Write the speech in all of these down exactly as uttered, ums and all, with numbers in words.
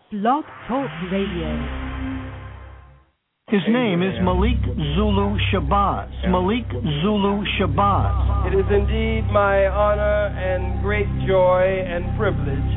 Blog Talk Radio. His name is Malik Zulu Shabazz. Malik Zulu Shabazz. It is indeed my honor and great joy and privilege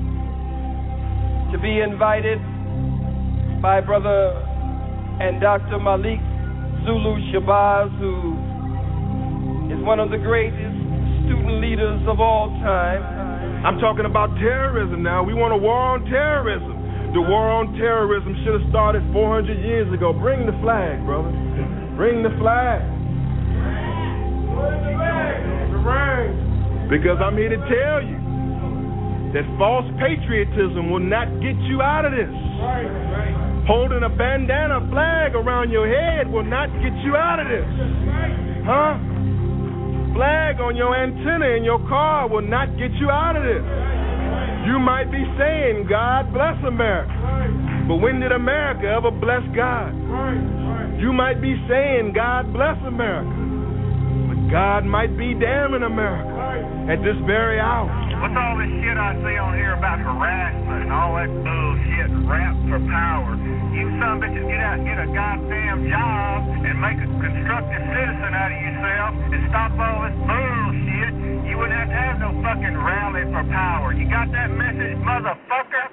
to be invited by Brother and Doctor Malik Zulu Shabazz, who is one of the greatest student leaders of all time. I'm talking about terrorism now. We want a war on terrorism. The war on terrorism should have started four hundred years ago. Bring the flag, brother. Bring the flag. Bring the flag. The ring. Because I'm here to tell you that false patriotism will not get you out of this. Right, right. Holding a bandana flag around your head will not get you out of this. Huh? Flag on your antenna in your car will not get you out of this. You might be saying, God bless America. But when did America ever bless God? You might be saying, God bless America. But God might be damning America at this very hour. What's all this shit I see on here about harassment and all that bullshit, rap for power? You some bitches get out and get a goddamn job and make a constructive citizen out of yourself and stop all this bullshit. You wouldn't have to have no fucking rally for power. You got that message, motherfucker?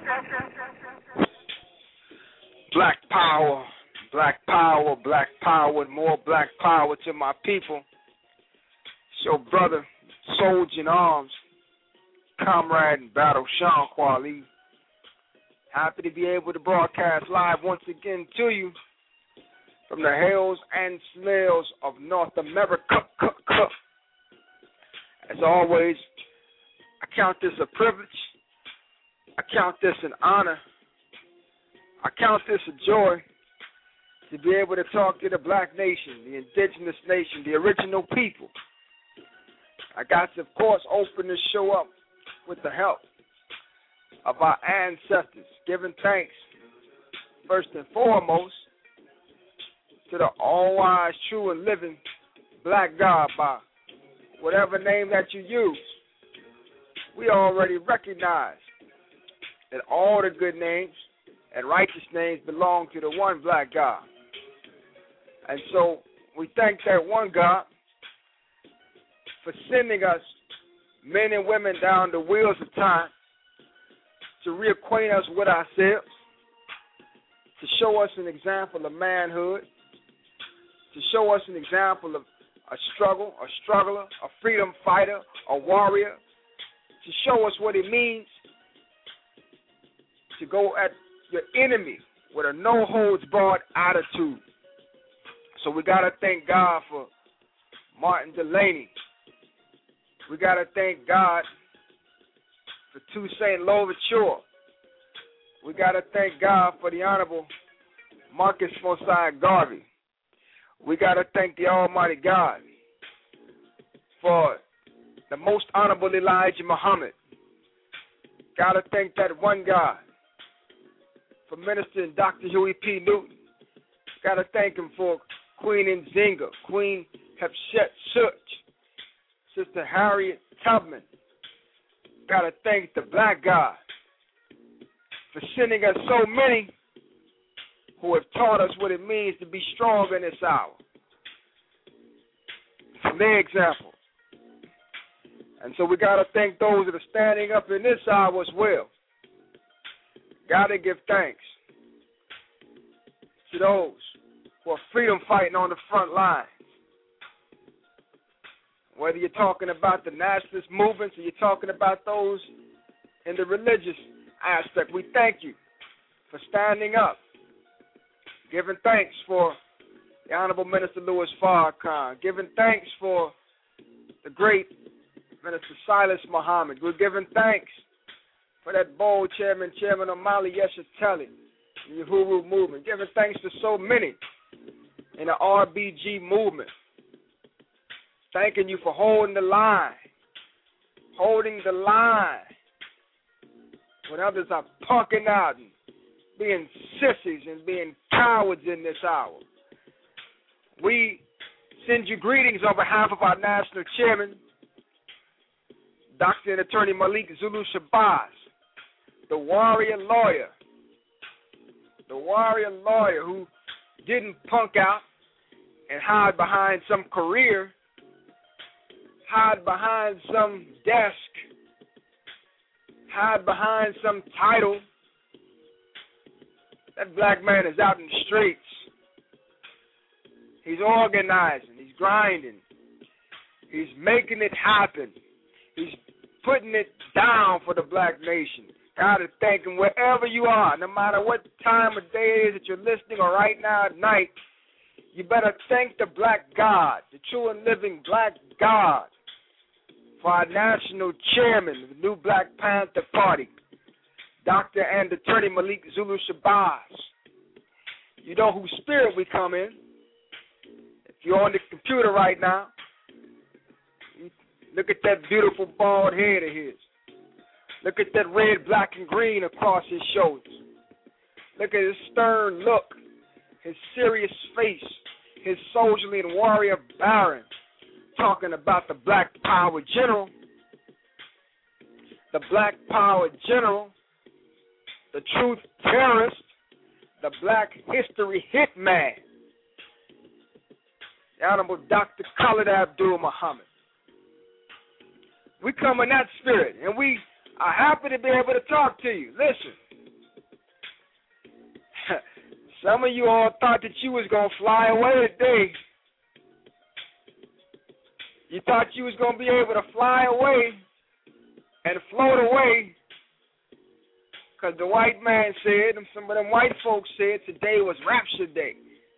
Black power, black power, black power, and more black power to my people. It's your brother, soldier in arms, comrade in battle, Sean Quali. Happy to be able to broadcast live once again to you from the hills and smells of North America. As always, I count this a privilege. I count this an honor. I count this a joy to be able to talk to the black nation, the indigenous nation, the original people. I got to, of course, open this show up with the help of our ancestors, giving thanks, first and foremost, to the all-wise, true, and living black God by whatever name that you use. We already recognize that all the good names and righteous names belong to the one black God. And so we thank that one God for sending us men and women down the wheels of time to reacquaint us with ourselves, to show us an example of manhood, to show us an example of a struggle, a struggler, a freedom fighter, a warrior, to show us what it means to go at your enemy with a no-holds-barred attitude. So we got to thank God for Martin Delaney. We got to thank God for Toussaint Louverture. We got to thank God for the Honorable Marcus Mosiah Garvey. We got to thank the Almighty God for the Most Honorable Elijah Muhammad. Got to thank that one God for Minister and Doctor Huey P. Newton. Got to thank him for Queen Nzinga, Queen Hatshepsut, Sister Harriet Tubman. Got to thank the black God for sending us so many who have taught us what it means to be strong in this hour. From their example. And so we got to thank those that are standing up in this hour as well. Got to give thanks to those who are freedom fighting on the front line. Whether you're talking about the nationalist movements or you're talking about those in the religious aspect, we thank you for standing up, giving thanks for the Honorable Minister Louis Farrakhan, giving thanks for the great Minister Silas Muhammad. We're giving thanks for that bold chairman, Chairman Omali Yeshiteli, in the Uhuru movement, giving thanks to so many in the R B G movement. Thanking you for holding the line, holding the line when others are punking out and being sissies and being cowards in this hour. We send you greetings on behalf of our national chairman, Doctor and Attorney Malik Zulu Shabazz, the warrior lawyer, the warrior lawyer who didn't punk out and hide behind some career, hide behind some desk, hide behind some title. That black man is out in the streets. He's organizing. He's grinding. He's making it happen. He's putting it down for the black nation. God is thanking wherever you are, no matter what time of day it is that you're listening or right now at night, you better thank the black God, the true and living black God, for our national chairman of the new Black Panther Party, Doctor and Attorney Malik Zulu Shabazz. You know whose spirit we come in. If you're on the computer right now, look at that beautiful bald head of his. Look at that red, black, and green across his shoulders. Look at his stern look, his serious face, his soldierly and warrior baron, talking about the Black Power General, the Black Power General, the truth terrorist, the Black History hitman, the Honorable Doctor Khalid Abdul Muhammad. We come in that spirit, and we are happy to be able to talk to you. Listen, some of you all thought that you was going to fly away today. You thought you was going to be able to fly away and float away because the white man said, and some of them white folks said, today was Rapture Day.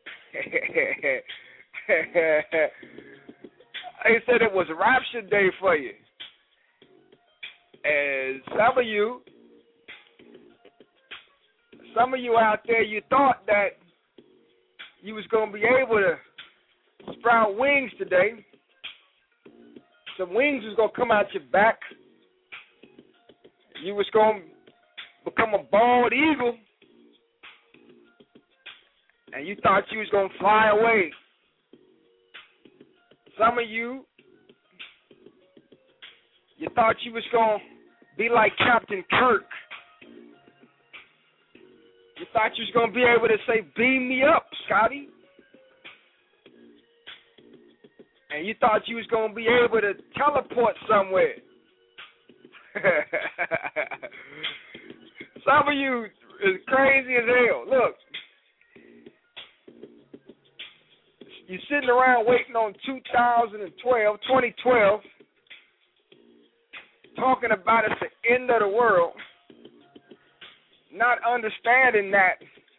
They said it was Rapture Day for you. And some of you, some of you out there, you thought that you was going to be able to sprout wings today. Some wings was going to come out your back. You was going to become a bald eagle. And you thought you was going to fly away. Some of you, you thought you was going to be like Captain Kirk. You thought you was going to be able to say, beam me up, Scotty. And you thought you was going to be able to teleport somewhere. Some of you is crazy as hell. Look, you're sitting around waiting on two thousand twelve, twenty twelve, talking about it's the end of the world, not understanding that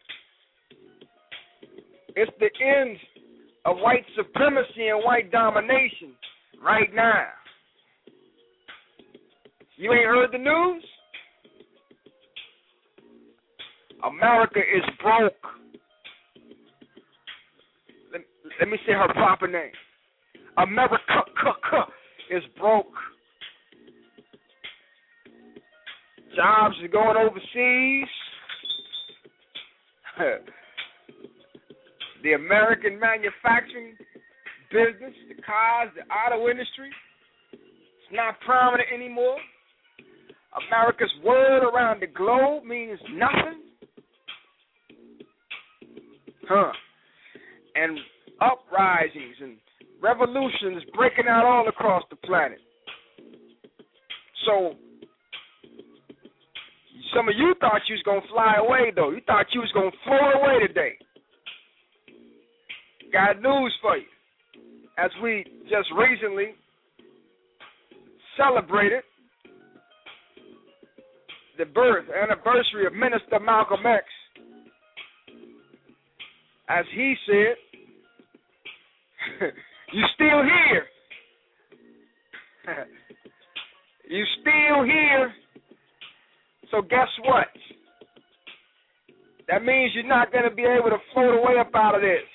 it's the end of white supremacy and white domination right now. You ain't heard the news? America is broke. Let, let me say her proper name. America is broke. Jobs are going overseas. The American manufacturing business, the cars, the auto industry, it's not prominent anymore. America's word around the globe means nothing. Huh. And uprisings and revolutions breaking out all across the planet. So, some of you thought you was going to fly away, though. You thought you was going to float away today. Got news for you. As we just recently celebrated the birth anniversary of Minister Malcolm X, as he said, you still here. You still here. So guess what? That means you're not going to be able to float away up out of this.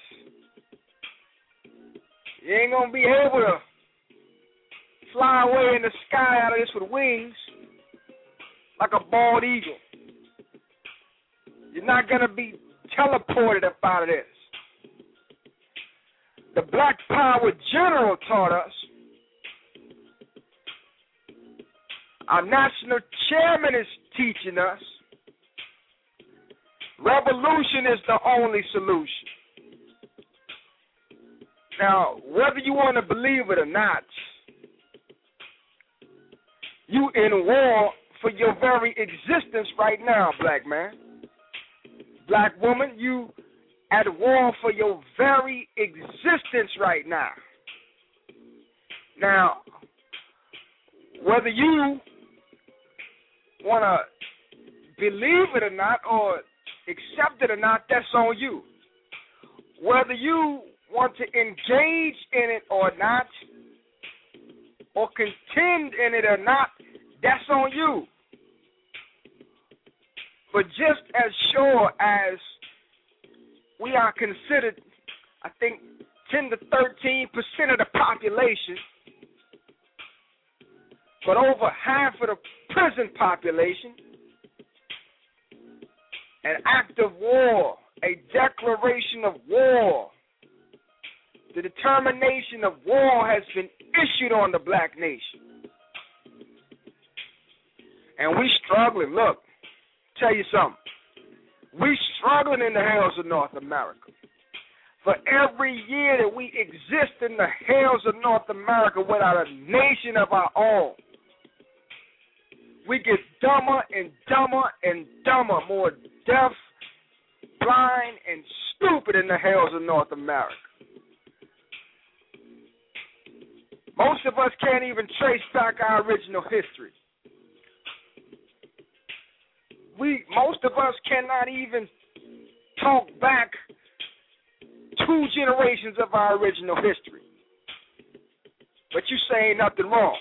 You ain't going to be able to fly away in the sky out of this with wings like a bald eagle. You're not going to be teleported up out of this. The Black Power General taught us. Our national chairman is teaching us Revolution is the only solution. Now, whether you want to believe it or not, you in war for your very existence right now, black man. Black woman, you at war for your very existence right now. Now, whether you want to believe it or not, or accept it or not, that's on you. Whether you want to engage in it or not, or contend in it or not, that's on you. But just as sure as we are considered, I think, ten to thirteen percent of the population, but over half of the prison population, an act of war, a declaration of war, the determination of war has been issued on the black nation. And we struggling. Look, tell you something. We struggling in the hells of North America. For every year that we exist in the hells of North America without a nation of our own, we get dumber and dumber and dumber, more deaf, blind, and stupid in the hells of North America. Most of us can't even trace back our original history. We, most of us cannot even talk back two generations of our original history. But you say ain't nothing wrong.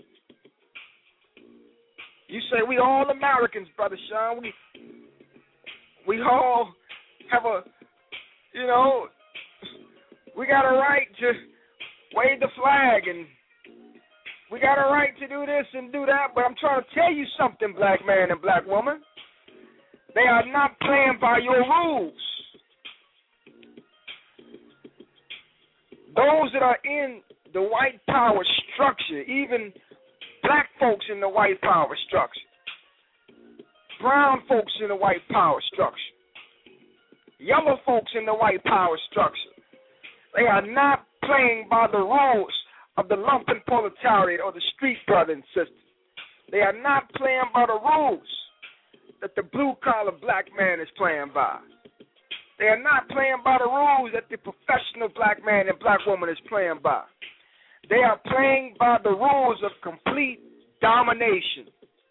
You say we all Americans, Brother Sean. We we all have a, you know, we got a right to wave the flag and we got a right to do this and do that. But I'm trying to tell you something, black man and black woman. They are not playing by your rules. Those that are in the white power structure, even black folks in the white power structure, brown folks in the white power structure, yellow folks in the white power structure, they are not playing by the rules of the lumpen proletariat or the street brother and sister. They are not playing by the rules that the blue-collar black man is playing by. They are not playing by the rules that the professional black man and black woman is playing by. They are playing by the rules of complete domination.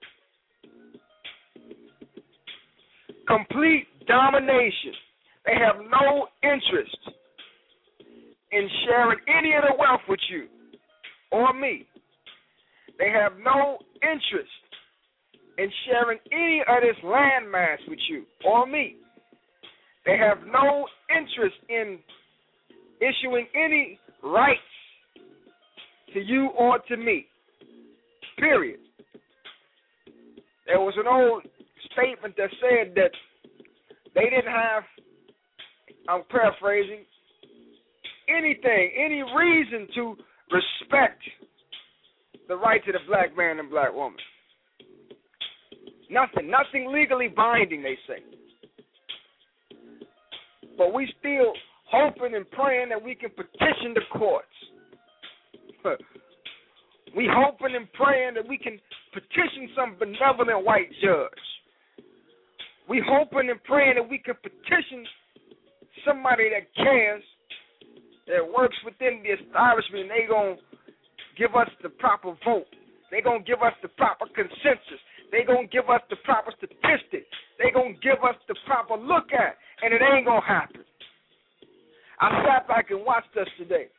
Complete domination. They have no interest in sharing any of the wealth with you or me. They have no interest in sharing any of this land mass with you or me. They have no interest in issuing any rights to you or to me, period. There was an old statement that said that they didn't have, I'm paraphrasing, anything, any reason to respect the right to the black man and black woman. Nothing, nothing legally binding, they say. But we still hoping and praying that we can petition the courts. We hoping and praying that we can petition some benevolent white judge. We hoping and praying that we can petition somebody that cares, that works within the establishment, and they going to give us the proper vote. They going to give us the proper consensus. They going to give us the proper statistics. They going to give us the proper look at, and it ain't going to happen. I sat back and watched us today.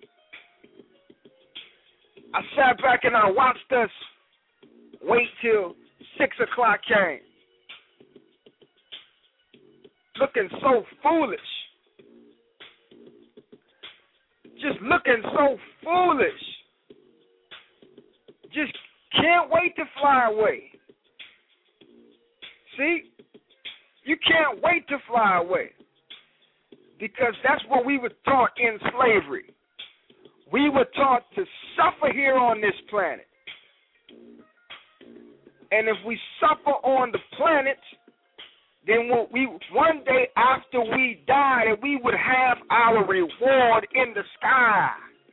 I sat back and I watched us wait till six o'clock came. Looking so foolish. Just looking so foolish. Just can't wait to fly away. See? You can't wait to fly away. Because that's what we were taught in slavery. We were taught to suffer here on this planet. And if we suffer on the planet, then we one day after we die, that we would have our reward in the sky.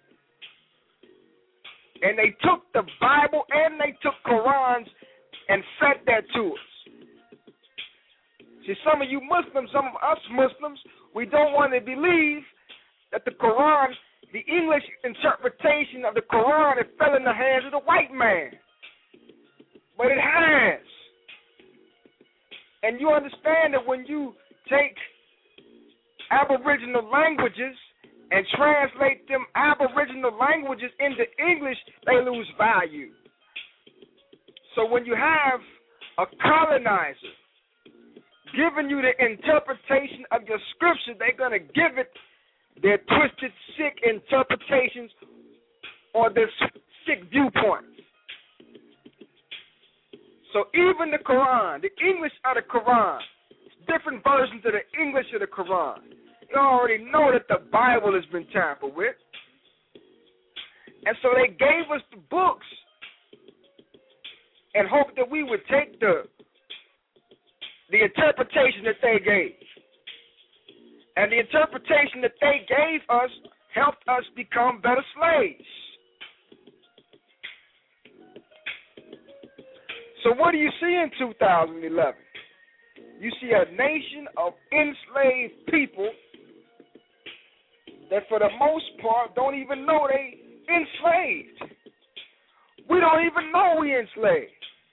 And they took the Bible and they took Qurans and fed that to us. See, some of you Muslims, some of us Muslims, we don't want to believe that the Quran, the English interpretation of the Quran, it fell in the hands of the white man. But it has. And you understand that when you take Aboriginal languages and translate them Aboriginal languages into English, they lose value. So when you have a colonizer giving you the interpretation of your scripture, they're going to give it their twisted, sick interpretations or their sick viewpoints. So even the Quran, the English of the Quran, different versions of the English of the Quran. You already know that the Bible has been tampered with. And so they gave us the books and hoped that we would take the, the interpretation that they gave. And the interpretation that they gave us helped us become better slaves. So what do you see in two thousand eleven? You see a nation of enslaved people that for the most part don't even know they enslaved. We don't even know we enslaved.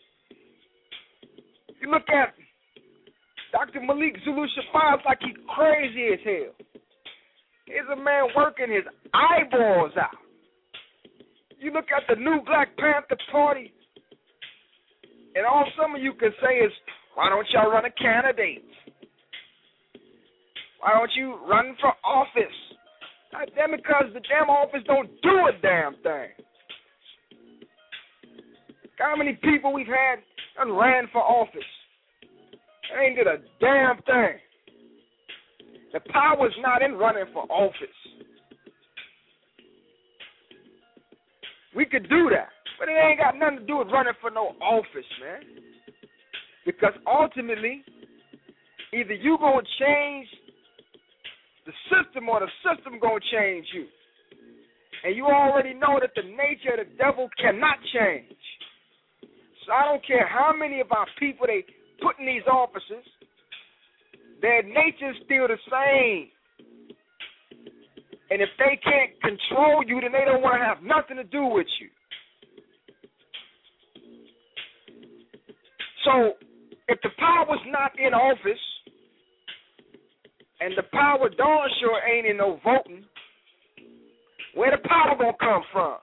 You look at Doctor Malik Zulu Shabazz like he's crazy as hell. Here's a man working his eyeballs out. You look at the new Black Panther Party, and all some of you can say is, why don't y'all run a candidate? Why don't you run for office? God damn it, because the damn office don't do a damn thing. How many people we've had and ran for office? They ain't did a damn thing. The power's not in running for office. We could do that, but it ain't got nothing to do with running for no office, man. Because ultimately, either you gonna change the system or the system gonna change you. And you already know that the nature of the devil cannot change. So I don't care how many of our people they put in these offices, their nature's still the same. And if they can't control you, then they don't want to have nothing to do with you. So if the power's not in office, and the power darn sure ain't in no voting, where the power gonna come from?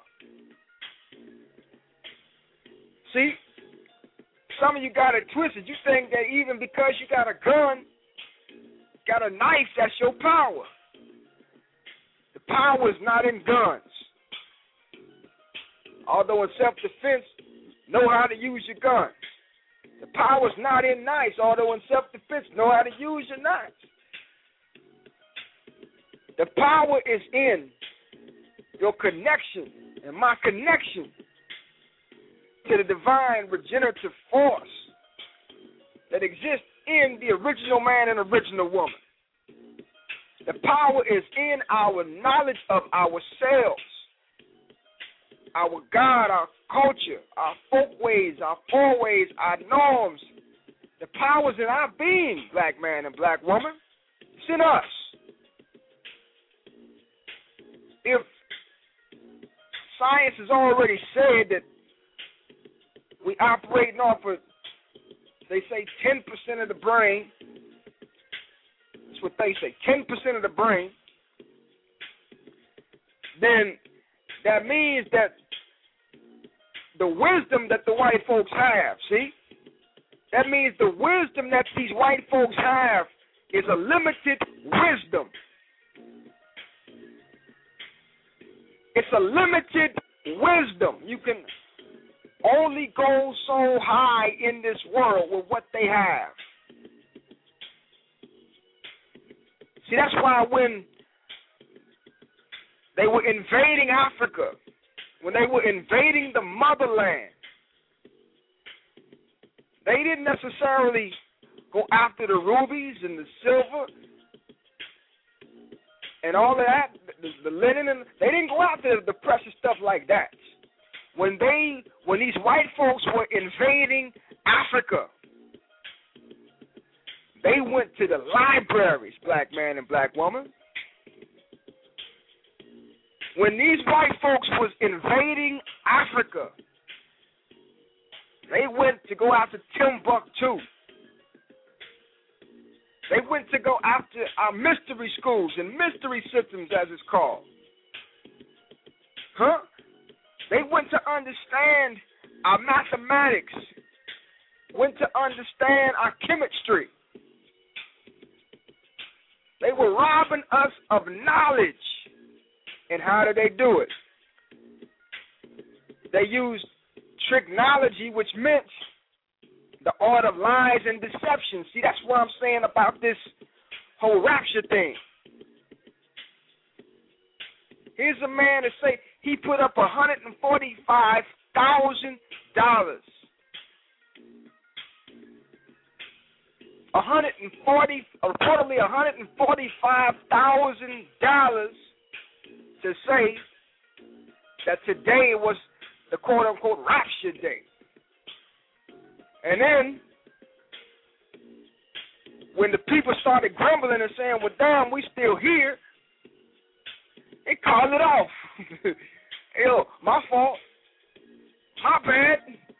See, some of you got it twisted. You think that even because you got a gun, got a knife, that's your power. The power is not in guns. Although in self-defense, know how to use your gun. The power is not in knives. Although in self-defense, know how to use your knives. The power is in your connection and my connection to the divine regenerative force that exists in the original man and original woman. The power is in our knowledge of ourselves, our God, our culture, our folkways, our foreways, our norms. The power is in our being, black man and black woman. It's in us. If science has already said that we operating off of, they say ten percent of the brain, that's what they say, ten percent of the brain, then that means that the wisdom that the white folks have, see, that means the wisdom that these white folks have is a limited wisdom. It's a limited wisdom. You can only go so high in this world with what they have. See, that's why when they were invading Africa, when they were invading the motherland, they didn't necessarily go after the rubies and the silver and all of that, the, the linen, and they didn't go after the precious stuff like that. When they, when these white folks were invading Africa, they went to the libraries, black man and black woman. When these white folks was invading Africa, they went to go after Timbuktu. They went to go after our mystery schools and mystery systems, as it's called. Huh? They went to understand our mathematics, went to understand our chemistry. They were robbing us of knowledge. And how did they do it? They used tricknology, which meant the art of lies and deception. See, that's what I'm saying about this whole rapture thing. Here's a man that say he put up one hundred forty-five thousand dollars. one hundred forty, reportedly one hundred forty-five thousand dollars to say that today was the quote-unquote rapture day. And then, when the people started grumbling and saying, well, damn, we still here, they called it off. Yo, my fault. My bad.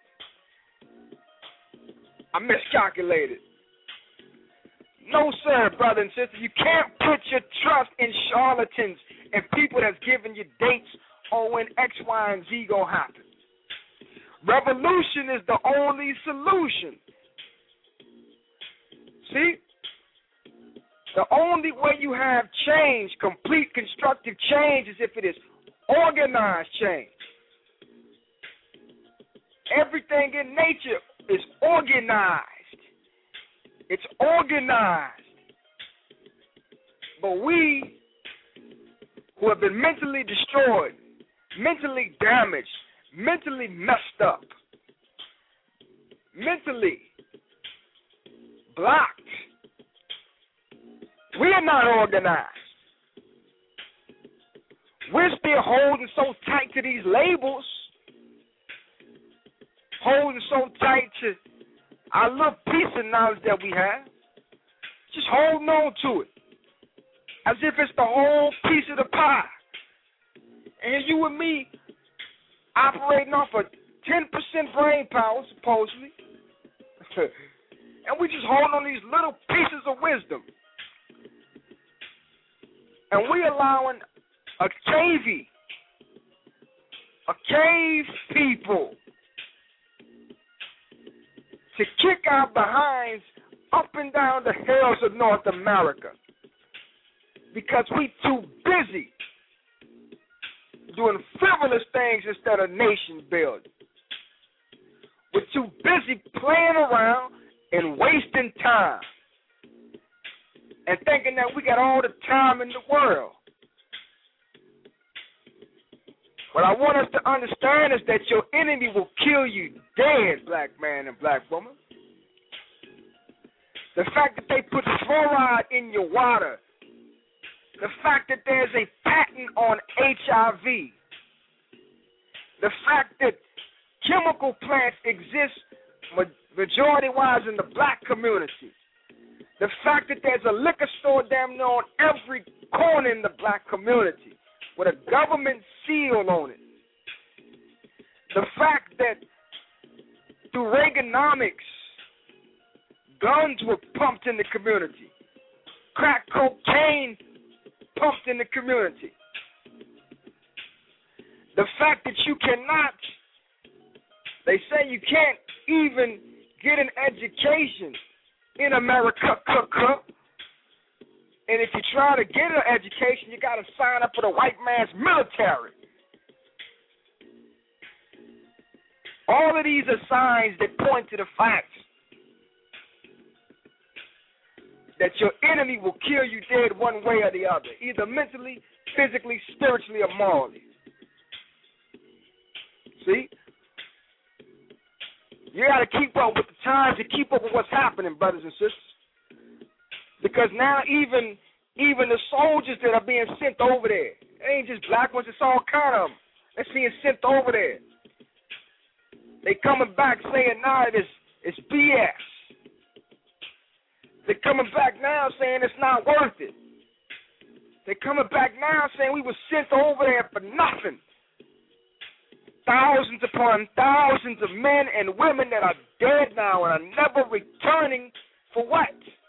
I miscalculated. No, sir, brother and sister. You can't put your trust in charlatans and people that's giving you dates on when X, Y, and Z gonna happen. Revolution is the only solution. See? The only way you have change, complete constructive change, is if it is organized change. Everything in nature is organized. It's organized. But we, who have been mentally destroyed, mentally damaged, mentally messed up, mentally blocked, we are not organized. We're still holding so tight to these labels, holding so tight to our little piece of knowledge that we have, just holding on to it as if it's the whole piece of the pie. And you and me operating off of ten percent brain power, supposedly, and we just holding on these little pieces of wisdom. And we allowing a cavey, a cave people to kick our behinds up and down the hills of North America because we too busy doing frivolous things instead of nation building. We're too busy playing around and wasting time and thinking that we got all the time in the world. What I want us to understand is that your enemy will kill you dead, black man and black woman. The fact that they put fluoride in your water, the fact that there's a patent on H I V, the fact that chemical plants exist majority-wise in the black community, the fact that there's a liquor store damn near on every corner in the black community with a government seal on it, the fact that through Reaganomics, guns were pumped in the community, crack cocaine pumped in the community, the fact that you cannot, they say you can't even get an education in America, and if you try to get an education, you got to sign up for the white man's military. All of these are signs that point to the fact that your enemy will kill you dead one way or the other, either mentally, physically, spiritually, or morally. See? You got to keep up with the times and keep up with what's happening, brothers and sisters. Because now even even the soldiers that are being sent over there, it ain't just black ones, it's all kind of them. They're being sent over there. They coming back saying, nah, it's, it's B S. They're coming back now saying it's not worth it. They're coming back now saying we were sent over there for nothing. Thousands upon thousands of men and women that are dead now and are never returning for what?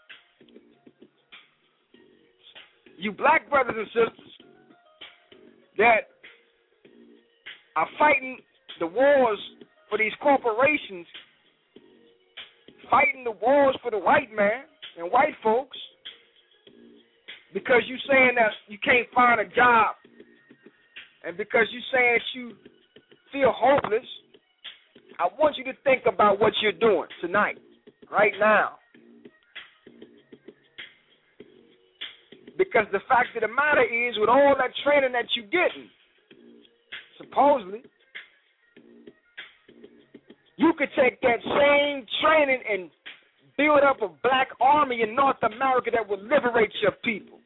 You black brothers and sisters that are fighting the wars for these corporations, fighting the wars for the white man and white folks, because you saying that you can't find a job and because you saying that you feel hopeless, I want you to think about what you're doing tonight, right now. Because the fact of the matter is, with all that training that you're getting, supposedly, you could take that same training and build up a black army in North America that would liberate your people.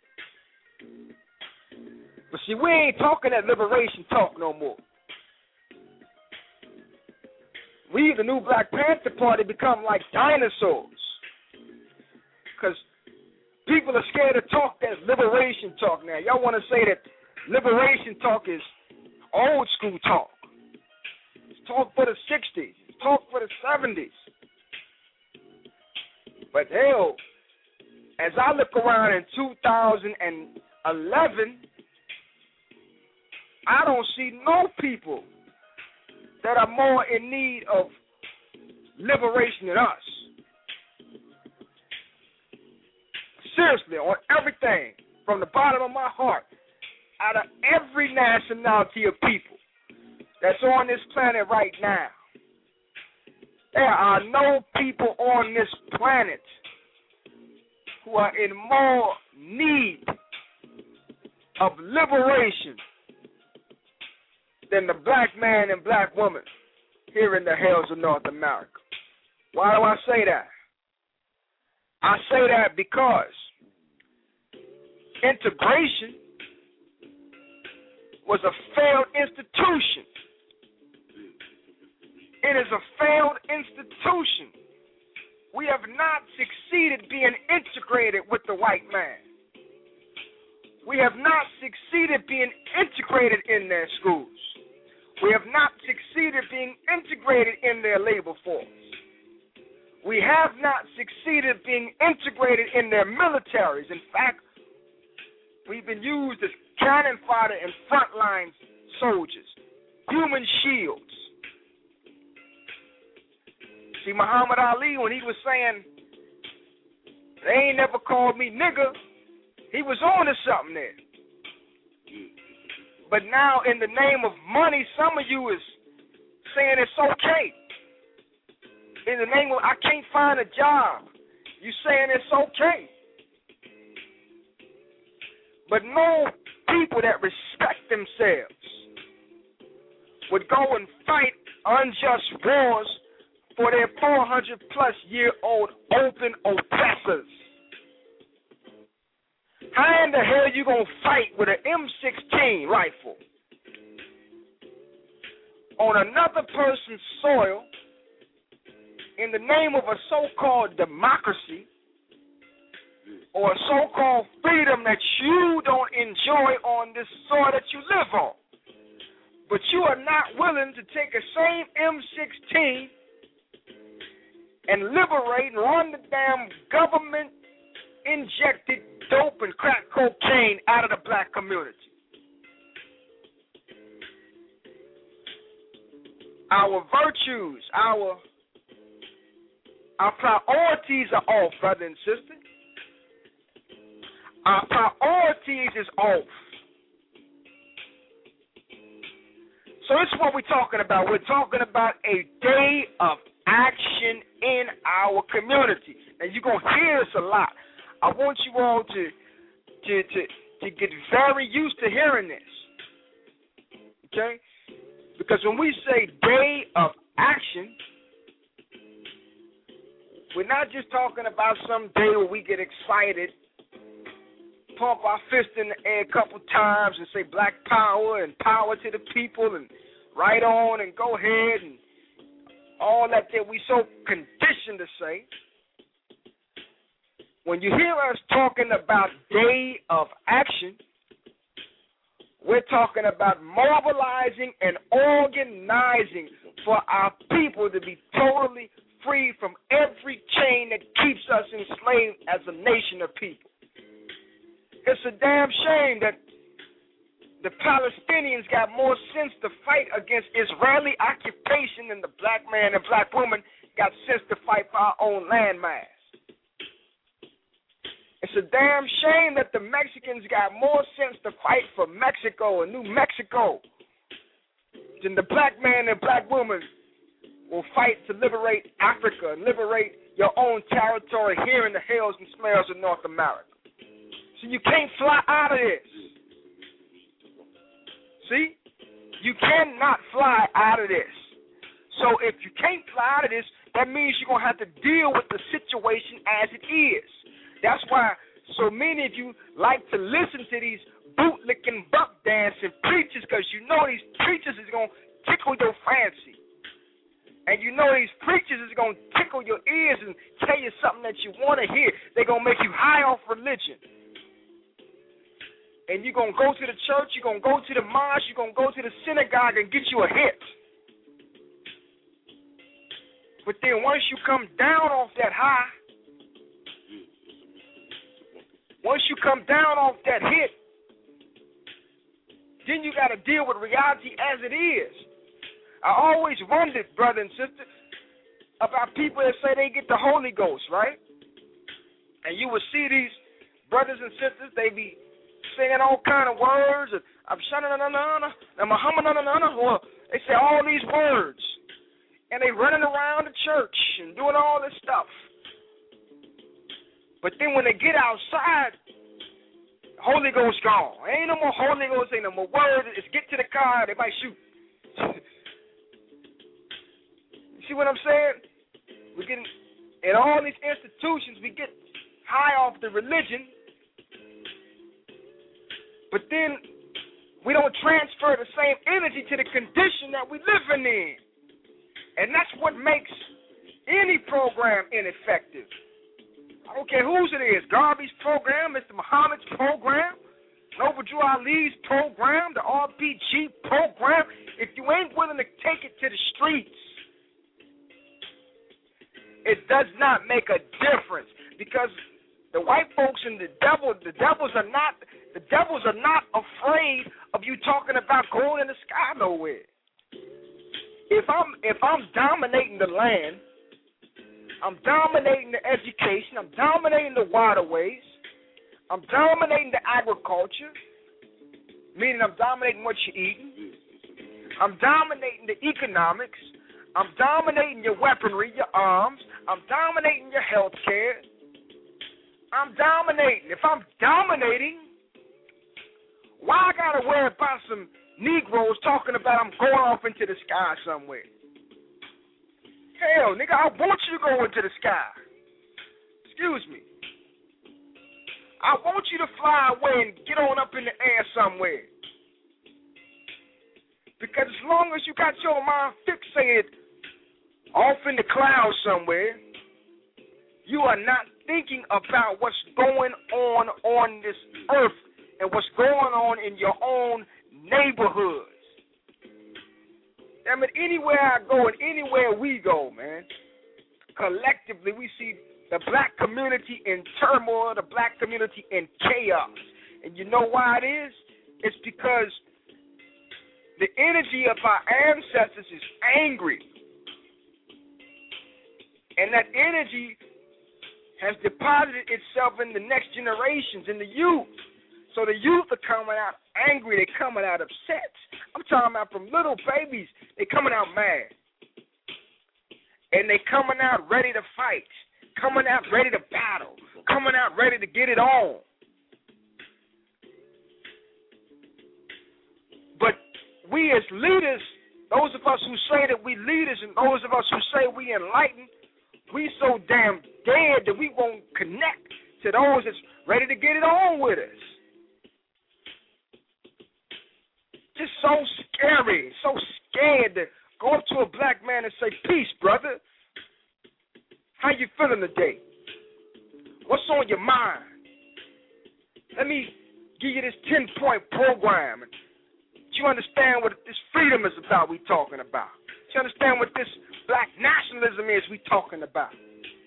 But see, we ain't talking that liberation talk no more. We, the new Black Panther Party, become like dinosaurs. Because people are scared to talk that liberation talk now. Y'all want to say that liberation talk is old school talk. It's talk for the sixties. It's talk for the seventies. But hell, as I look around in two thousand eleven, I don't see no people that are more in need of liberation than us. Seriously, on everything, from the bottom of my heart, out of every nationality of people that's on this planet right now, there are no people on this planet who are in more need of liberation than the black man and black woman here in the hills of North America. Why do I say that? I say that because integration was a failed institution. It is a failed institution. We have not succeeded being integrated with the white man. We have not succeeded being integrated in their schools. We have not succeeded being integrated in their labor force. We have not succeeded being integrated in their militaries. In fact, we've been used as cannon fodder and frontline soldiers, human shields. See, Muhammad Ali, when he was saying, they ain't never called me nigger, he was on to something there. But now, in the name of money, some of you is saying it's okay. In the name of, I can't find a job, you saying it's okay. But no people that respect themselves would go and fight unjust wars for their four hundred plus year old open oppressors. How in the hell you going to fight with an M sixteen rifle on another person's soil in the name of a so-called democracy or a so-called freedom that you don't enjoy on this soil that you live on? But you are not willing to take a same M sixteen and liberate and run the damn government-injected dope and crack cocaine out of the black community. Our virtues, our our priorities are off, brother and sister. Our priorities is off. So this is what we're talking about. We're talking about a day of action in our community. And you're going to hear this a lot. I want you all to, to, to, to get very used to hearing this. Okay? Because when we say day of action, We're not just talking about some day where we get excited, pump our fist in the air a couple times and say black power and power to the people and right on and go ahead and all that that we so conditioned to say. When you hear us talking about day of action, we're talking about mobilizing and organizing for our people to be totally free from every chain that keeps us enslaved as a nation of people. It's a damn shame that the Palestinians got more sense to fight against Israeli occupation than the black man and black woman got sense to fight for our own landmass. It's a damn shame that the Mexicans got more sense to fight for Mexico and New Mexico than the black man and black woman will fight to liberate Africa and liberate your own territory here in the hills and smells of North America. So you can't fly out of this. See? You cannot fly out of this. So if you can't fly out of this, that means you're going to have to deal with the situation as it is. That's why so many of you like to listen to these bootlicking, buck dancing preachers, because you know these preachers is going to tickle your fancy. And you know these preachers is going to tickle your ears and tell you something that you want to hear. They're going to make you high off religion. And you're going to go to the church, you're going to go to the mosque, you're going to go to the synagogue and get you a hit. But then once you come down off that high, once you come down off that hit, then you got to deal with reality as it is. I always wondered, brother and sister, about people that say they get the Holy Ghost, right? And you would see these brothers and sisters, they be singing all kind of words, and I'm shana na na na and Muhammad na na na. Well, they say all these words, and they running around the church and doing all this stuff. But then when they get outside, Holy Ghost gone. Ain't no more Holy Ghost, ain't no more word. It's get to the car, they might shoot. You see what I'm saying? We're getting, in all these institutions, we get high off the religion, but then we don't transfer the same energy to the condition that we're living in. And that's what makes any program ineffective. I don't care whose it is, Garvey's program, Mister Muhammad's program, Noble Drew Ali's program, the R P G program. If you ain't willing to take it to the streets, it does not make a difference, because the white folks and the devil, the devils are not, the devils are not afraid of you talking about going in the sky nowhere. If I'm if I'm dominating the land, I'm dominating the education, I'm dominating the waterways, I'm dominating the agriculture, meaning I'm dominating what you're eating, I'm dominating the economics, I'm dominating your weaponry, your arms, I'm dominating your health care, I'm dominating. If I'm dominating, why I gotta worry about some Negroes talking about I'm going off into the sky somewhere? Hell, nigga, I want you to go into the sky. Excuse me. I want you to fly away and get on up in the air somewhere. Because as long as you got your mind fixated off in the clouds somewhere, you are not thinking about what's going on on this earth and what's going on in your own neighborhoods. I mean, anywhere I go and anywhere we go, man, collectively we see the black community in turmoil, the black community in chaos. And you know why it is? It's because the energy of our ancestors is angry. And that energy has deposited itself in the next generations, in the youth. So the youth are coming out angry, they're coming out upset. I'm talking about from little babies, they're coming out mad. And they're coming out ready to fight, coming out ready to battle, coming out ready to get it on. But we as leaders, those of us who say that we leaders and those of us who say we enlightened, we so damn dead that we won't connect to those that's ready to get it on with us. Just so scary, so scared to go up to a black man and say, peace, brother. How you feeling today? What's on your mind? Let me give you this ten-point program. Do you understand what this freedom is about we talking about? Do you understand what this black nationalism is we talking about?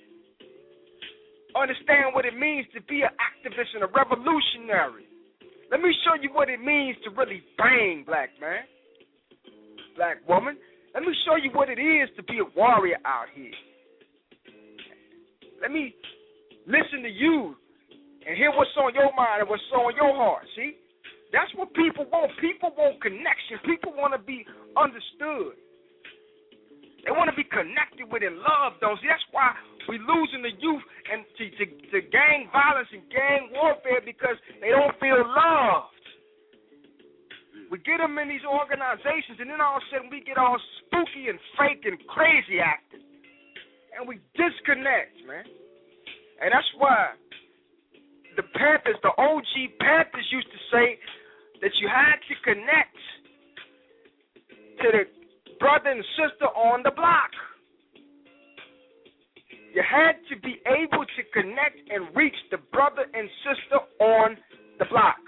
Understand what it means to be an activist and a revolutionary. Let me show you what it means to really bang, black man, black woman. Let me show you what it is to be a warrior out here. Let me listen to you and hear what's on your mind and what's on your heart, see? That's what people want. People want connection. People want to be understood. They want to be connected with and loved, don't see? That's why we're losing the youth and to, to, to gang violence and gang warfare because they don't feel loved. We get them in these organizations, and then all of a sudden we get all spooky and fake and crazy acting. And we disconnect, man. And that's why the Panthers, the O G Panthers used to say that you had to connect to the brother and sister on the block. You had to be able to connect and reach the brother and sister on the block.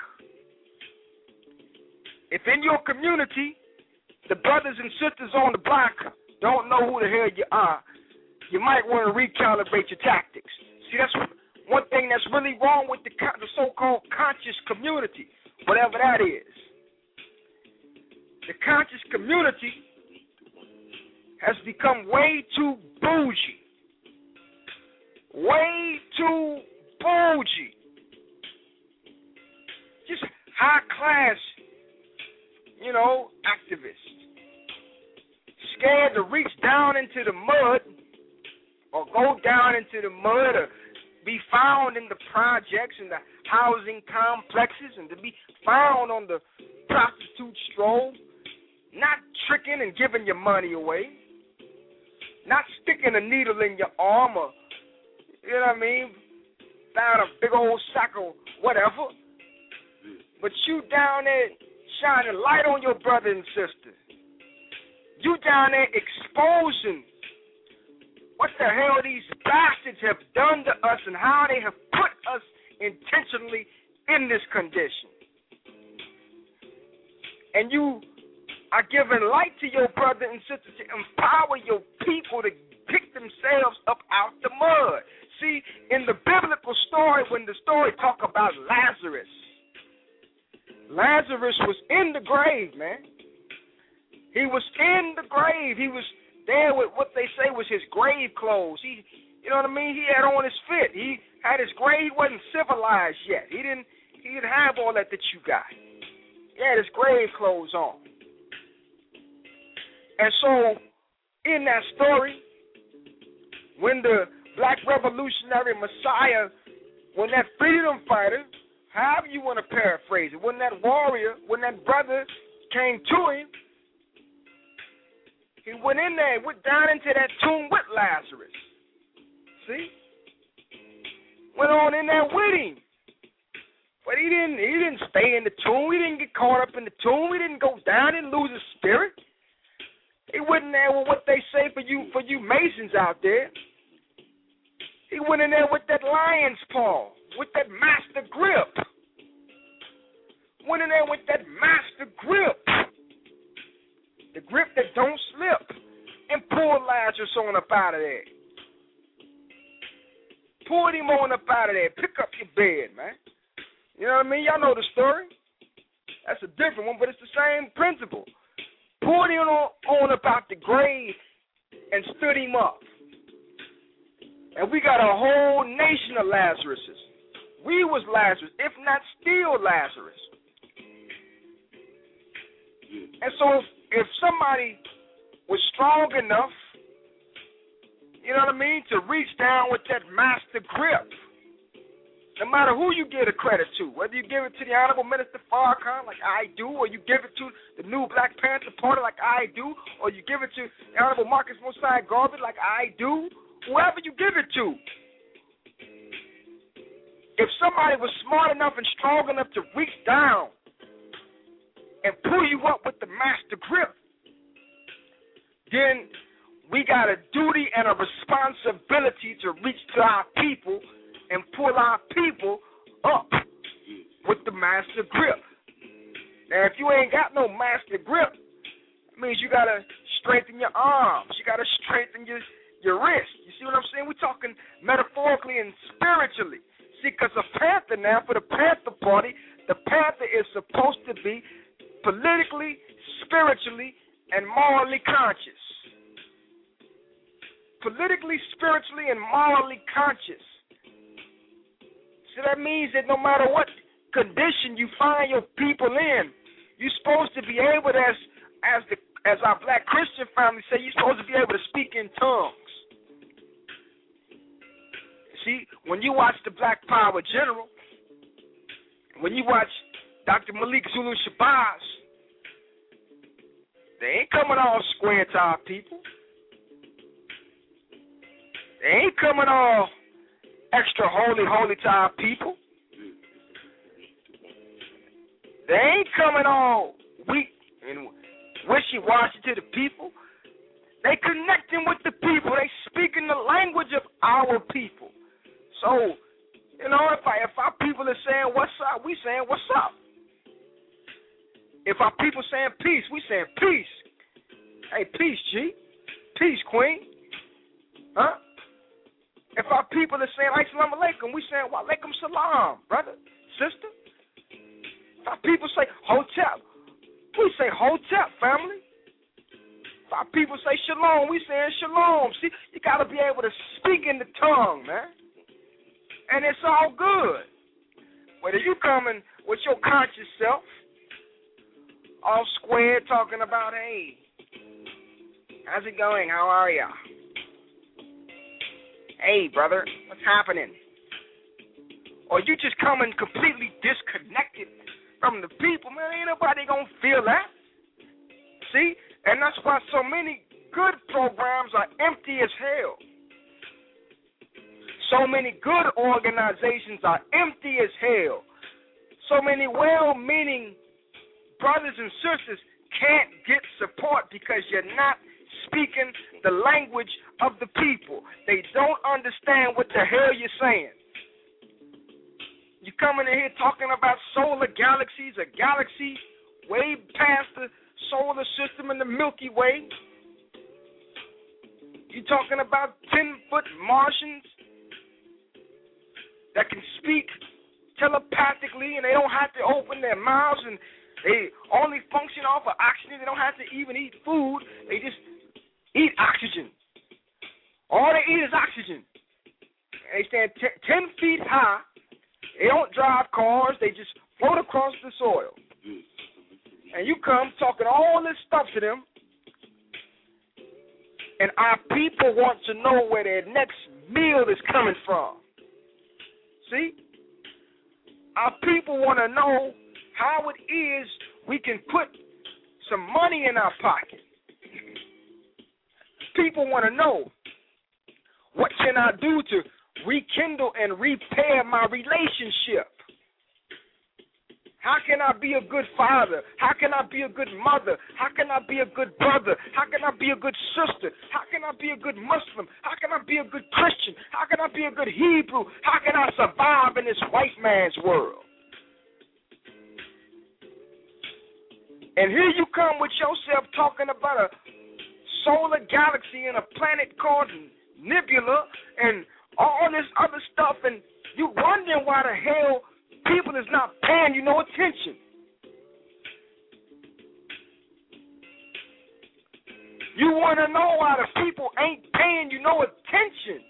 If in your community, the brothers and sisters on the block don't know who the hell you are, you might want to recalibrate your tactics. See, that's one thing that's really wrong with the, the so-called conscious community, whatever that is. The conscious community has become way too bougie. Way too bougie. Just high-class, you know, activists. Scared to reach down into the mud or go down into the mud or be found in the projects and the housing complexes and to be found on the prostitute stroll, not tricking and giving your money away, not sticking a needle in your arm or, you know what I mean, down a big old sack of whatever, but you down there shining light on your brother and sister. You down there exposing what the hell these bastards have done to us and how they have put us intentionally in this condition. And you are giving light to your brother and sister to empower your people to pick themselves up out the mud. See, in the biblical story, when the story talk about Lazarus, Lazarus was in the grave, man. He was in the grave. He was there with what they say was his grave clothes. He, you know what I mean? He had on his fit. He had his grave. He wasn't civilized yet. He didn't. He didn't have all that that you got. He had his grave clothes on. And so, in that story, when the Black Revolutionary Messiah, when that freedom fighter, however you want to paraphrase it, when that warrior, when that brother came to him, he went in there and went down into that tomb with Lazarus. See? Went on in there with him. But he didn't he didn't stay in the tomb. He didn't get caught up in the tomb. He didn't go down and lose his spirit. He went in there with what they say for you for you Masons out there. He went in there with that lion's paw, with that master grip. Went in there with that master grip. The grip that don't slip, and pulled Lazarus on up out of there. Pulled him on up out of there. Pick up your bed, man. You know what I mean? Y'all know the story. That's a different one, but it's the same principle. Pulled him on, on up out the grave and stood him up. And we got a whole nation of Lazaruses. We was Lazarus, if not still Lazarus. And so if, if somebody was strong enough, you know what I mean, to reach down with that master grip, no matter who you give the credit to, whether you give it to the Honorable Minister Farrakhan like I do, or you give it to the new Black Panther Party like I do, or you give it to the Honorable Marcus Mosiah Garvey like I do, whoever you give it to. If somebody was smart enough and strong enough to reach down and pull you up with the master grip, then we got a duty and a responsibility to reach to our people and pull our people up with the master grip. Now, if you ain't got no master grip, it means you got to strengthen your arms. You got to strengthen your, your wrist. You see what I'm saying? We're talking metaphorically and spiritually. See, because a Panther now, for the Panther Party, the Panther is supposed to be politically, spiritually, and morally conscious. Politically, spiritually, and morally conscious. So that means that no matter what condition you find your people in, you're supposed to be able to, as, as, the, as our black Christian family say, you're supposed to be able to speak in tongues. See, when you watch the Black Power General, when you watch Doctor Malik Zulu Shabazz, they ain't coming all square to our people. They ain't coming all extra holy, holy to our people. They ain't coming all weak and wishy-washy to the people. They connecting with the people. They speaking the language of our people. So, you know, if, I, if our people are saying what's up, we saying what's up. If our people saying peace, we saying peace. Hey, peace, G. Peace, Queen. Huh? If our people are saying Assalamu alaikum, we saying wa alaikum salam, brother, sister. If our people say hotep, we say hotep, family. If our people say shalom, we saying shalom. See, you got to be able to speak in the tongue, man. And it's all good. Whether you coming with your conscious self, all square, talking about, hey, how's it going? How are ya? Hey, brother, what's happening? Or you just coming completely disconnected from the people, man, ain't nobody gonna feel that. See? And that's why so many good programs are empty as hell. So many good organizations are empty as hell. So many well-meaning brothers and sisters can't get support because you're not speaking the language of the people. They don't understand what the hell you're saying. You coming in here talking about solar galaxies, a galaxy way past the solar system and the Milky Way. You talking about ten-foot Martians that can speak telepathically and they don't have to open their mouths and they only function off of oxygen. They don't have to even eat food. They just eat oxygen. All they eat is oxygen. And they stand t- ten feet high. They don't drive cars. They just float across the soil. And you come talking all this stuff to them, and our people want to know where their next meal is coming from. See? Our people want to know how it is we can put some money in our pocket. People want to know, what can I do to rekindle and repair my relationship? How can I be a good father? How can I be a good mother? How can I be a good brother? How can I be a good sister? How can I be a good Muslim? How can I be a good Christian? How can I be a good Hebrew? How can I survive in this white man's world? And here you come with yourself talking about a solar galaxy and a planet called Nebula and all this other stuff, and you wondering why the hell people is not paying you no attention. You want to know why the people ain't paying you no attention.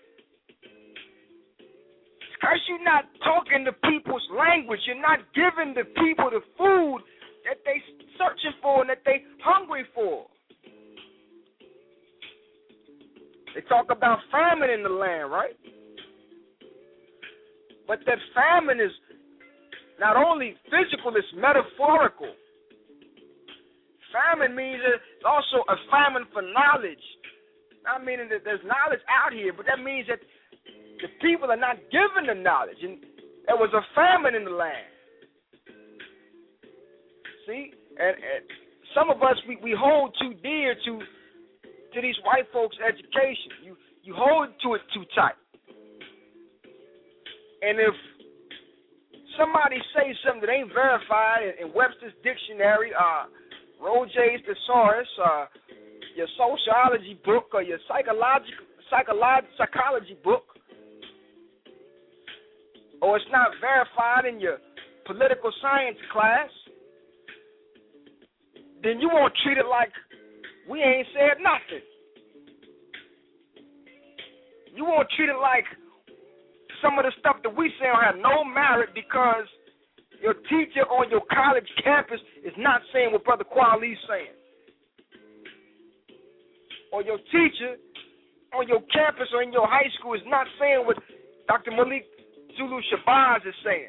It's because you're not talking the people's language. You're not giving the people the food that they searching for and that they hungry for. They talk about famine in the land, right? But that famine is not only physical, it's metaphorical. Famine means it's also a famine for knowledge, I mean that there's knowledge out here, but that means that the people are not given the knowledge. And there was a famine in the land. See? And, and some of us, we, we hold too dear to to these white folks' education. You you hold to it too tight. And if somebody says something that ain't verified in, in Webster's dictionary, uh, Roget's thesaurus, uh, your sociology book, or your psychological psychology psychology book, or it's not verified in your political science class, then you won't treat it like we ain't said nothing. You won't treat it like some of the stuff that we say don't have no merit because your teacher on your college campus is not saying what Brother Kwali's saying. Or your teacher on your campus or in your high school is not saying what Doctor Malik Zulu Shabazz is saying.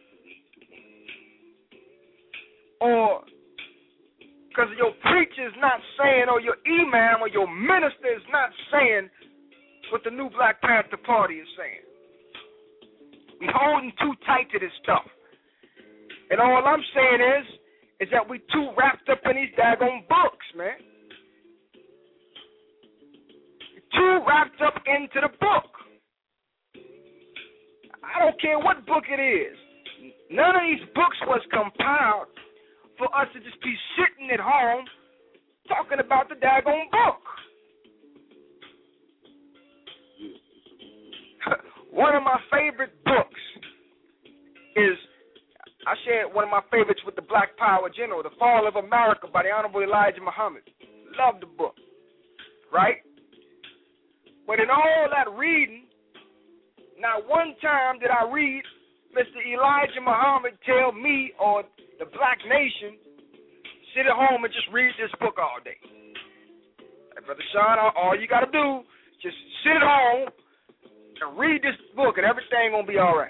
Or because your preacher is not saying, or your imam or your minister is not saying what the new Black Panther Party is saying. We holding too tight to this stuff. And all I'm saying is, is that we too wrapped up in these daggone books, man. Too wrapped up into the book. I don't care what book it is. None of these books was compiled for us to just be sitting at home talking about the daggone book. One of my favorite books is, I shared one of my favorites with the Black Power General, The Fall of America by the Honorable Elijah Muhammad. Love the book, right? But in all that reading, not one time did I read Mister Elijah Muhammad tell me or the black nation, sit at home and just read this book all day. Hey, Brother Sean, all you got to do, just sit at home and read this book and everything going to be all right.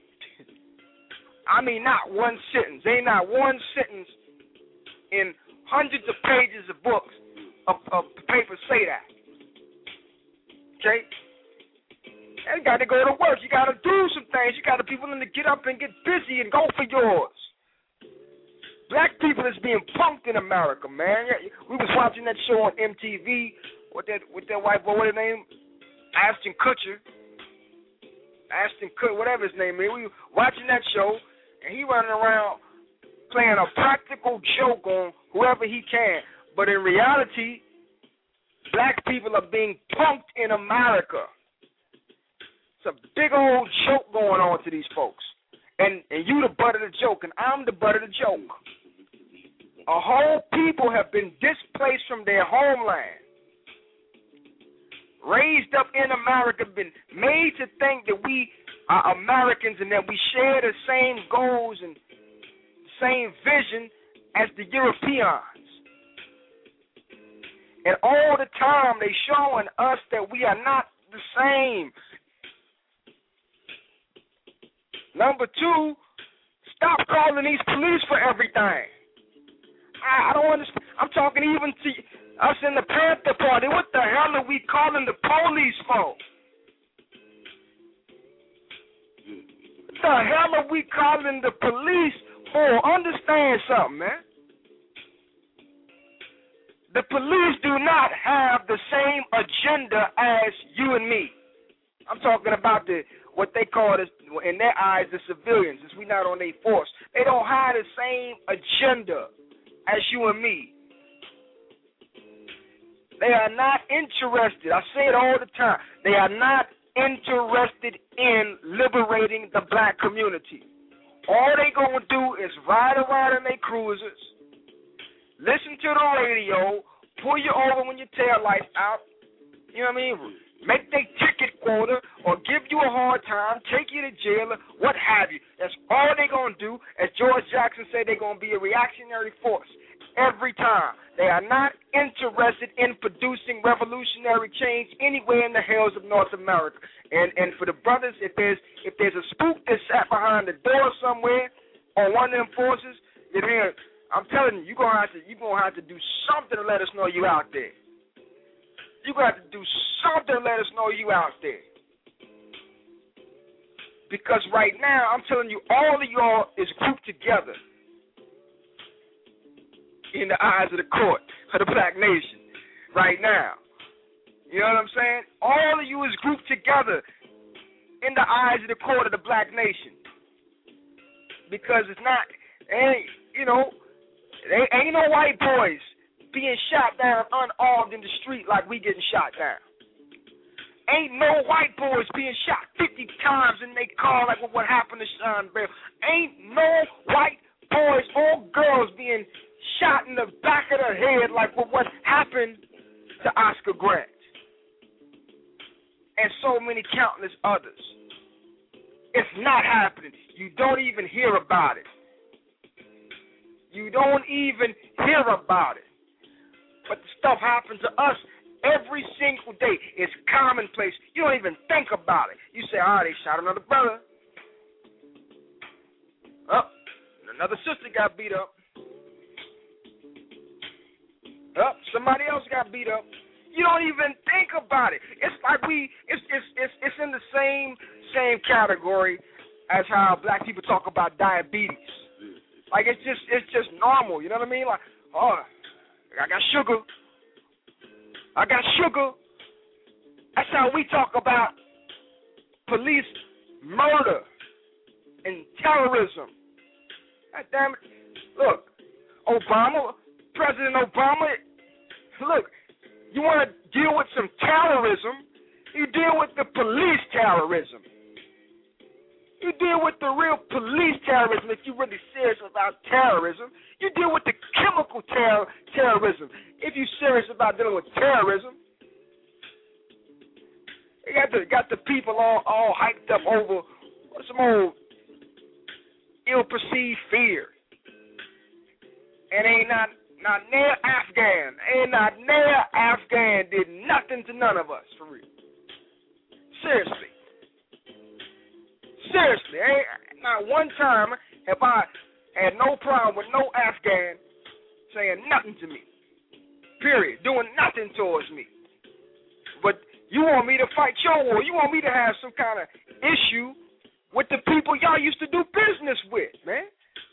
I mean, not one sentence. Ain't not one sentence in hundreds of pages of books, of, of paper say that. Okay? And you got to go to work. You got to do some things. You got to be willing to get up and get busy and go for yours. Black people is being punked in America, man. We was watching that show on M T V with that with that white boy, what his name? Ashton Kutcher. Ashton Kutcher, whatever his name is. We were watching that show, and he running around playing a practical joke on whoever he can. But in reality, black people are being punked in America. It's a big old joke going on to these folks. And and you the butt of the joke, and I'm the butt of the joke. A whole people have been displaced from their homeland, raised up in America, been made to think that we are Americans and that we share the same goals and same vision as the Europeans. And all the time they showing us that we are not the same. Number two, stop calling these police for everything. I, I don't understand. I'm talking even to us in the Panther Party. What the hell are we calling the police for? What the hell are we calling the police for? Understand something, man. The police do not have the same agenda as you and me. I'm talking about the what they call, this, in their eyes, the civilians, since we're not on their force. They don't have the same agenda as you and me. They are not interested. I say it all the time. They are not interested in liberating the black community. All they going to do is ride around in their cruisers, listen to the radio, pull you over when your tail lights out, you know what I mean? Make their ticket quota or give you a hard time, take you to jail, or what have you. That's all they're going to do. As George Jackson said, they're going to be a reactionary force every time. They are not interested in producing revolutionary change anywhere in the hills of North America. And and for the brothers, if there's if there's a spook that sat behind the door somewhere on one of them forces, then here, I'm telling you, you're gonna have to you're gonna have to do something to let us know you out there. You got to do something to let us know you out there. Because right now, I'm telling you, all of y'all is grouped together in the eyes of the court of the black nation right now. You know what I'm saying? All of you is grouped together in the eyes of the court of the black nation. Because it's not, ain't, you know, there ain't no white boys being shot down unarmed in the street like we getting shot down. Ain't no white boys being shot fifty times in their car like what happened to Sean Bell. Ain't no white boys or girls being shot in the back of the head like what, what happened to Oscar Grant. And so many countless others. It's not happening. You don't even hear about it. You don't even hear about it. But the stuff happens to us every single day. It's commonplace. You don't even think about it. You say, oh, they shot another brother. Oh, another sister got beat up. Oh, somebody else got beat up. You don't even think about it. It's like we, it's it's it's, it's in the same same category as how black people talk about diabetes. Like it's just it's just normal. You know what I mean? Like, oh, I got sugar. I got sugar. That's how we talk about police murder and terrorism. God damn it. Look, Obama, President Obama, look, you want to deal with some terrorism, you deal with the police terrorism. You deal with the real police terrorism if you're really serious about terrorism. You deal with the chemical ter- terrorism if you're serious about dealing with terrorism. You got the, got the people all, all hyped up over some old ill-perceived fear. And ain't not, not near Afghan, ain't not near Afghan did nothing to none of us, for real. Seriously. Seriously, ain't not one time have I had no problem with no Afghan saying nothing to me. Period. Doing nothing towards me. But you want me to fight your war. You want me to have some kind of issue with the people y'all used to do business with, man.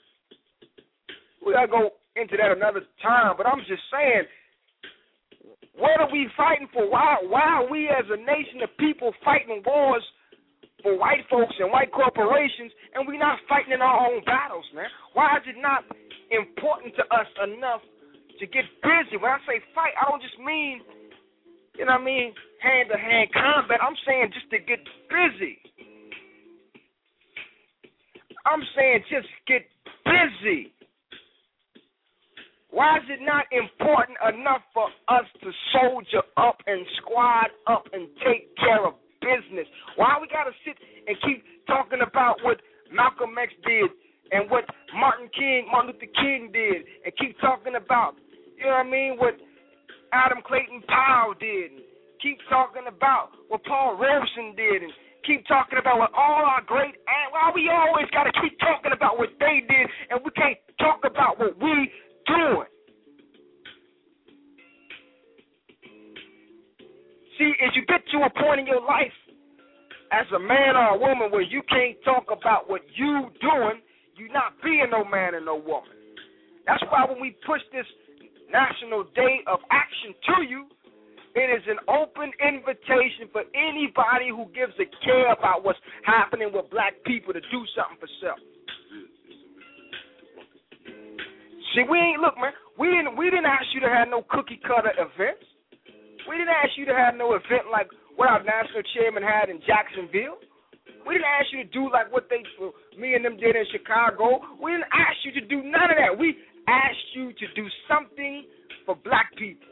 We gotta go into that another time, but I'm just saying, what are we fighting for? Why, why are we as a nation of people fighting wars for white folks and white corporations, and we're not fighting in our own battles, man? Why is it not important to us enough to get busy? When I say fight, I don't just mean, you know what I mean, hand-to-hand combat. I'm saying just to get busy. I'm saying just get busy. Why is it not important enough for us to soldier up and squad up and take care of business? Why we got to sit and keep talking about what Malcolm X did and what Martin King, Martin Luther King did, and keep talking about, you know what I mean, what Adam Clayton Powell did, and keep talking about what Paul Robeson did, and keep talking about what all our great, and why we always got to keep talking about what they did, and we can't talk about what we doing. See, as you get to a point in your life as a man or a woman where you can't talk about what you doing, you're not being no man and no woman. That's why when we push this National Day of Action to you, it is an open invitation for anybody who gives a care about what's happening with black people to do something for self. See, we ain't, look, man, we didn't, we didn't ask you to have no cookie cutter events. We didn't ask you to have no event like what our national chairman had in Jacksonville. We didn't ask you to do like what they, me and them did in Chicago. We didn't ask you to do none of that. We asked you to do something for black people.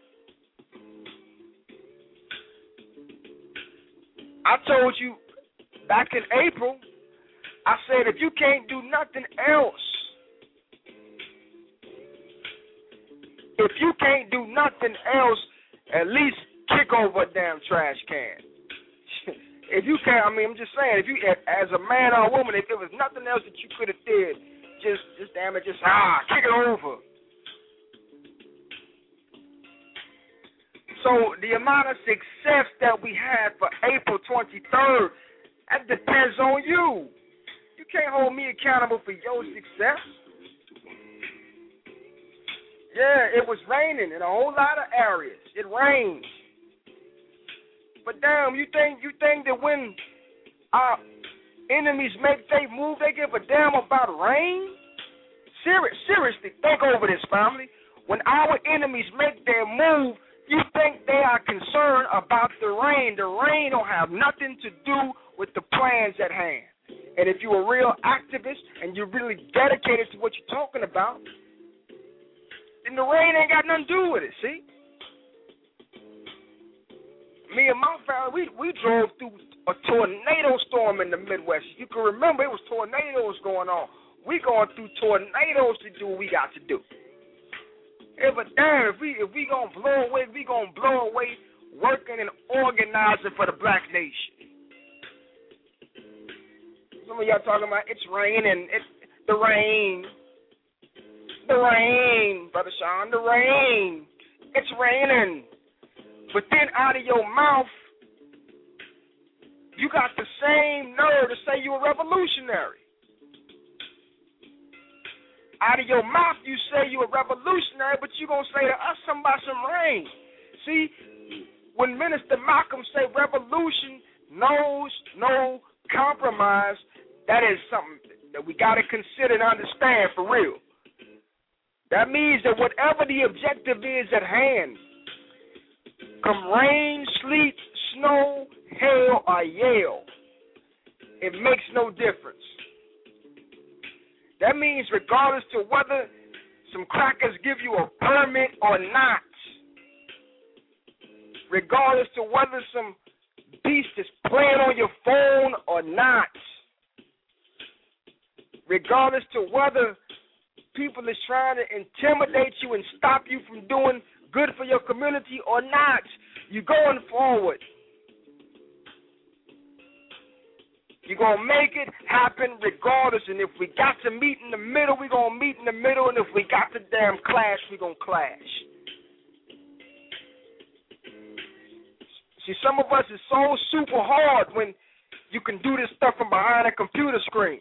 I told you back in April, I said if you can't do nothing else, if you can't do nothing else, at least kick over a damn trash can. If you can't, I mean, I'm just saying, if you, as a man or a woman, if there was nothing else that you could have did, just, just damn it, just, ah, kick it over. So the amount of success that we had for April twenty-third, that depends on you. You can't hold me accountable for your success. Yeah, it was raining in a whole lot of areas. It rained. But damn, you think you think that when our enemies make they move, they give a damn about rain? Serious, seriously, think over this, family. When our enemies make their move, you think they are concerned about the rain. The rain don't have nothing to do with the plans at hand. And if you're a real activist and you're really dedicated to what you're talking about, then the rain ain't got nothing to do with it, see? Me and my family, we, we drove through a tornado storm in the Midwest. You can remember it was tornadoes going on. We going through tornadoes to do what we got to do. If a damn, if we if we gonna blow away, we gonna blow away working and organizing for the black nation. Some of y'all talking about it's raining, it's the rain, the rain, Brother Sean, the rain, it's raining. But then out of your mouth, you got the same nerve to say you're a revolutionary. Out of your mouth, you say you're a revolutionary, but you're going to say to us something about some rain. See, when Minister Malcolm say revolution knows no compromise, that is something that we got to consider and understand for real. That means that whatever the objective is at hand, come rain, sleet, snow, hail, or yell, it makes no difference. That means regardless to whether some crackers give you a permit or not, regardless to whether some beast is playing on your phone or not, regardless to whether people is trying to intimidate you and stop you from doing good for your community or not, you're going forward. You're going to make it happen regardless. And if we got to meet in the middle, we're going to meet in the middle. And if we got to damn clash, we're going to clash. See, some of us is so super hard when you can do this stuff from behind a computer screen.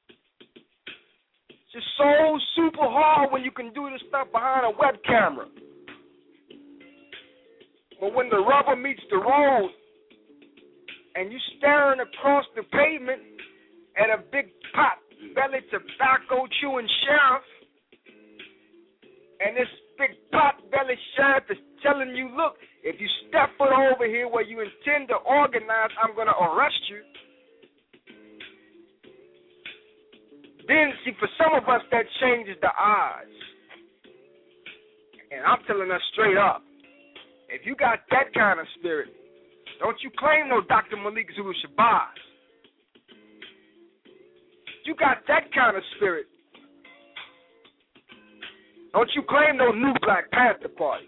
It's just so super hard when you can do this stuff behind a web camera. But when the rubber meets the road, and you staring across the pavement at a big pot-bellied tobacco-chewing sheriff, and this big pot-bellied sheriff is telling you, look, if you step foot over here where you intend to organize, I'm going to arrest you. Then, see, for some of us, that changes the odds. And I'm telling us straight up, if you got that kind of spirit, don't you claim no Doctor Malik Zulu Shabazz. You got that kind of spirit. Don't you claim no new Black Panther Party.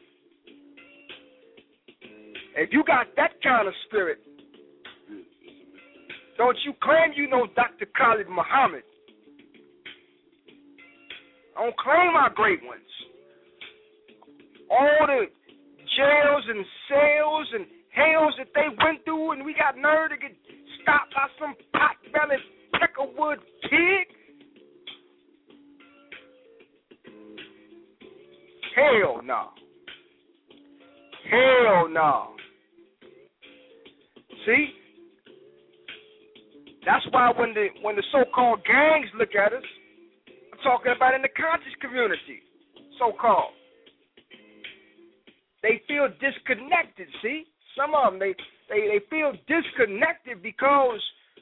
If you got that kind of spirit, don't you claim you know Doctor Khalid Muhammad. Don't claim our great ones. All the jails and cells and hells that they went through, and we got nerve to get stopped by some pot-bellied peckerwood pig? Hell no. Hell no. See? That's why when the when the so-called gangs look at us, I'm talking about in the conscious community, so-called, they feel disconnected, see? Some of them, they, they, they feel disconnected because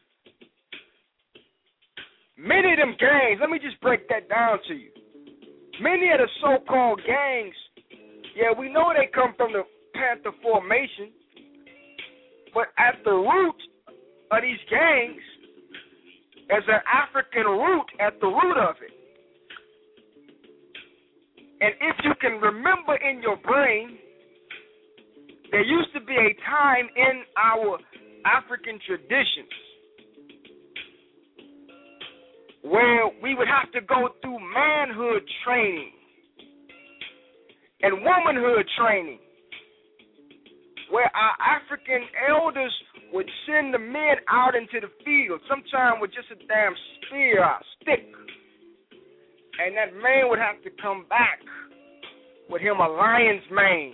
many of them gangs, let me just break that down to you. Many of the so-called gangs, yeah, we know they come from the Panther formation, but at the root of these gangs, there's an African root at the root of it. And if you can remember in your brain, there used to be a time in our African traditions where we would have to go through manhood training and womanhood training where our African elders would send the men out into the field, sometimes with just a damn spear or stick. And that man would have to come back with him a lion's mane.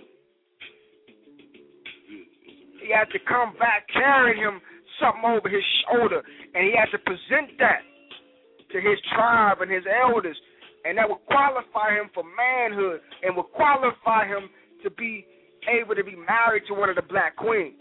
He had to come back carrying him something over his shoulder, and he had to present that to his tribe and his elders, and that would qualify him for manhood and would qualify him to be able to be married to one of the black queens.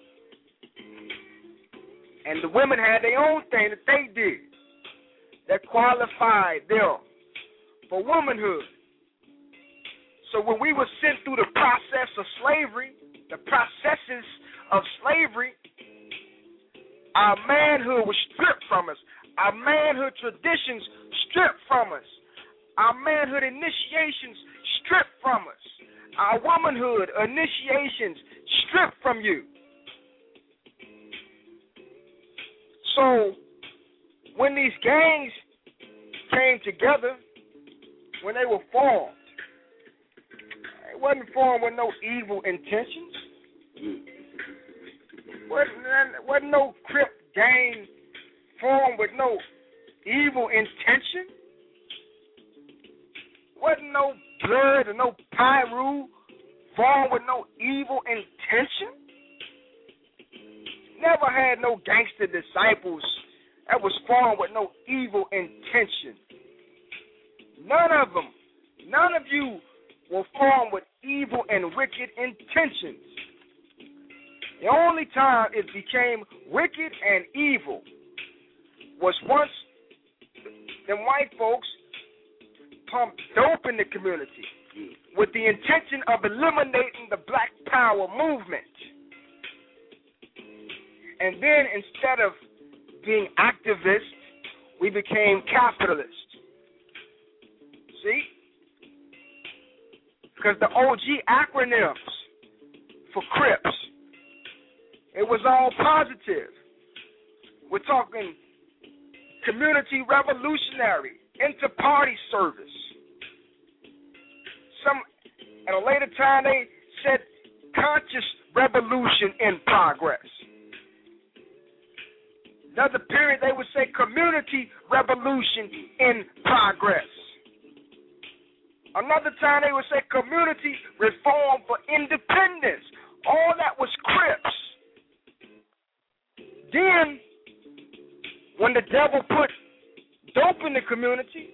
And the women had their own thing that they did that qualified them for womanhood. So when we were sent through the process of slavery, the processes of slavery, our manhood was stripped from us. Our manhood traditions stripped from us. Our manhood initiations stripped from us. Our womanhood initiations stripped from you. So when these gangs came together, when they were formed, it wasn't formed with no evil intentions. Wasn't, wasn't no Crip gang formed with no evil intention. Wasn't no blood or no Pyru formed with no evil intention. Never had no gangster disciples that was formed with no evil intention. None of them, none of you were formed with evil and wicked intentions. The only time it became wicked and evil was once them white folks pumped dope in the community with the intention of eliminating the Black Power movement. And then instead of being activists, we became capitalists. See? Because the O G acronyms for Crips, it was all positive. We're talking community revolutionary, inter-party service. Some, at a later time, they said conscious revolution in progress. Another period, they would say community revolution in progress. Another time, they would say community reform for independence. All that was Crips. Then, when the devil put dope in the community,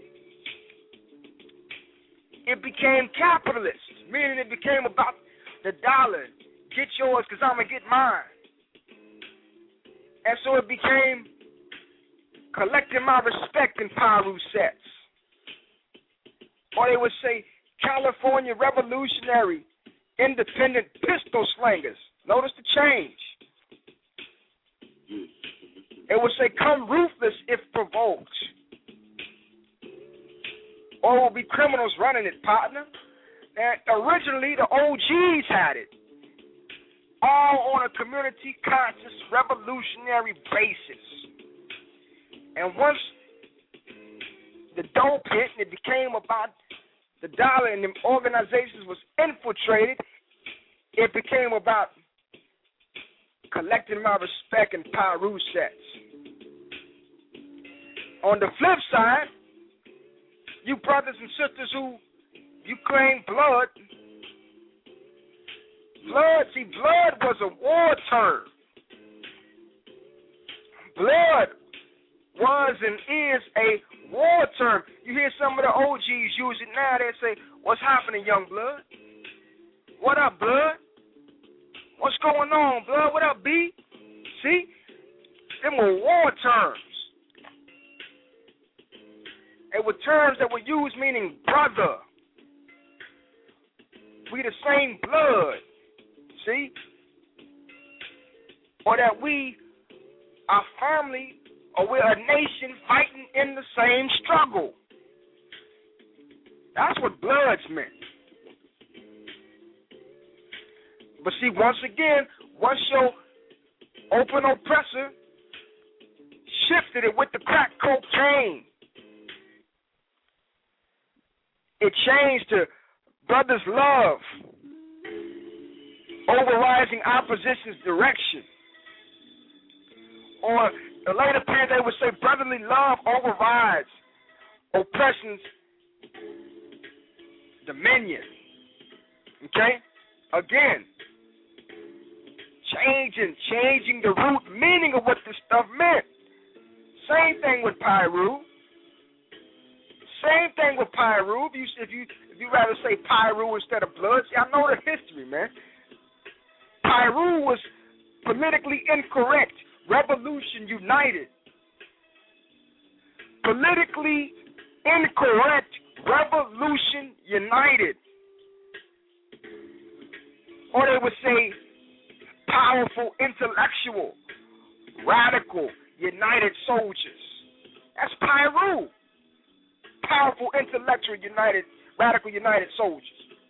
it became capitalist, meaning it became about the dollar. Get yours because I'm going to get mine. And so it became collecting my respect in Pyru sets. Or they would say California revolutionary, independent pistol slingers. Notice the change. It would say come ruthless if provoked. Or it will be criminals running it, partner. And originally the O Gs had it. All on a community conscious revolutionary basis. And once the dope hit and it became about the dollar and the organizations was infiltrated, it became about collecting my respect in Pyru sets. On the flip side, you brothers and sisters who you claim blood, blood, see, blood was a war term. Blood was and is a war term. You hear some of the O Gs use it now. They say, what's happening, young blood? What up, blood? What's going on, blood? What up, B? See? Them were war terms. They were terms that were used meaning brother. We the same blood. See? Or that we are family, or we're a nation fighting in the same struggle. That's what bloods meant. But see, once again, once your open oppressor shifted it with the crack cocaine, it changed to brothers love. overriding opposition's direction. Or the later period, they would say brotherly love overrides oppression's dominion. Okay? Again, changing, changing the root meaning of what this stuff meant. Same thing with Piru. Same thing with Piru. If you if you if you rather say Piru instead of blood, see, I know the history, man. Piru was politically incorrect. Revolution united. Politically incorrect. Revolution united. Or they would say powerful, intellectual, radical, united soldiers. That's Piru. Powerful, intellectual, united, radical, united soldiers.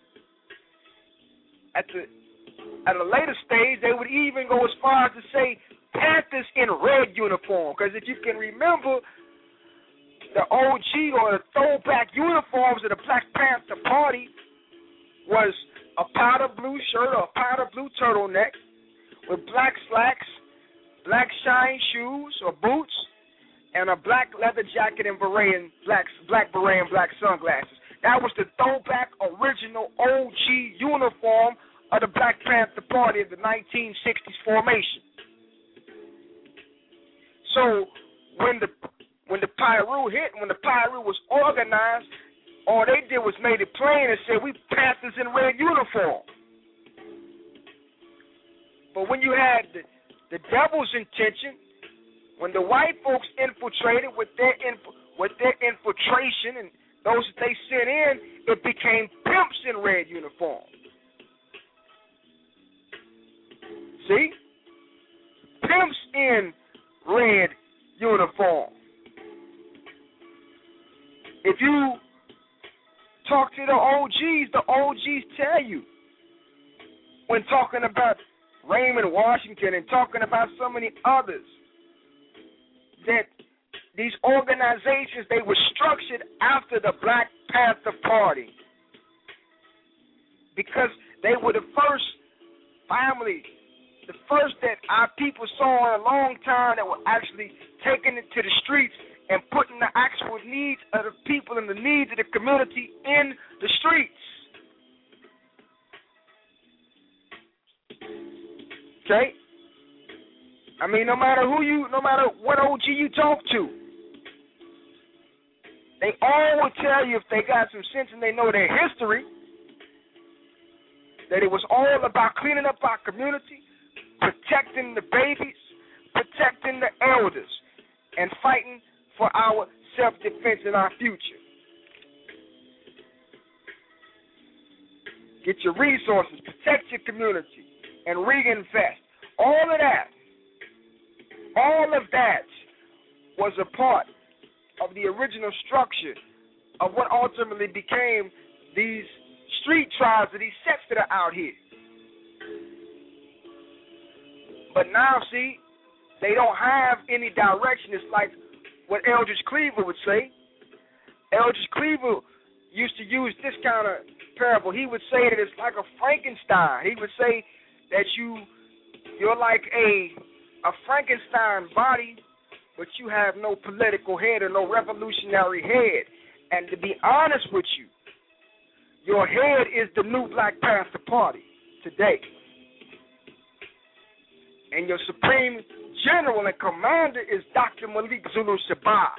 At the at a later stage, they would even go as far as to say Panthers in red uniform. Because if you can remember, the O G or the throwback uniforms of the Black Panther Party was a powder blue shirt or a powder blue turtleneck with black slacks, black shine shoes or boots, and a black leather jacket and beret and black, black beret and black sunglasses. That was the throwback original O G uniform of the Black Panther Party of the nineteen sixties formation. So when the when the Piru hit, when the Piru was organized, all they did was made it plain and said, we Panthers in red uniform. But when you had the, the devil's intention, when the white folks infiltrated with their inf- with their infiltration and those that they sent in, it became pimps in red uniform. See? Pimps in red uniform. If you talk to the O Gs, the O Gs tell you when talking about Raymond Washington and talking about so many others that these organizations, they were structured after the Black Panther Party because they were the first family, the first that our people saw in a long time that were actually taking it to the streets and putting the actual needs of the people and the needs of the community in the streets. Okay? I mean, no matter who you, no matter what O G you talk to, they all will tell you, if they got some sense and they know their history, that it was all about cleaning up our community, protecting the babies, protecting the elders, and fighting for our self-defense and our future. Get your resources, protect your community, and reinvest. All of that, all of that was a part of the original structure of what ultimately became these street tribes or these sets that are out here. But now, see, they don't have any direction. It's like what Eldridge Cleaver would say. Eldridge Cleaver used to use this kind of parable. He would say that it's like a Frankenstein. He would say that you, you're like a, a Frankenstein body, but you have no political head or no revolutionary head. And to be honest with you, your head is the new Black Panther Party today. And your supreme general and commander is Doctor Malik Zulu Shabazz.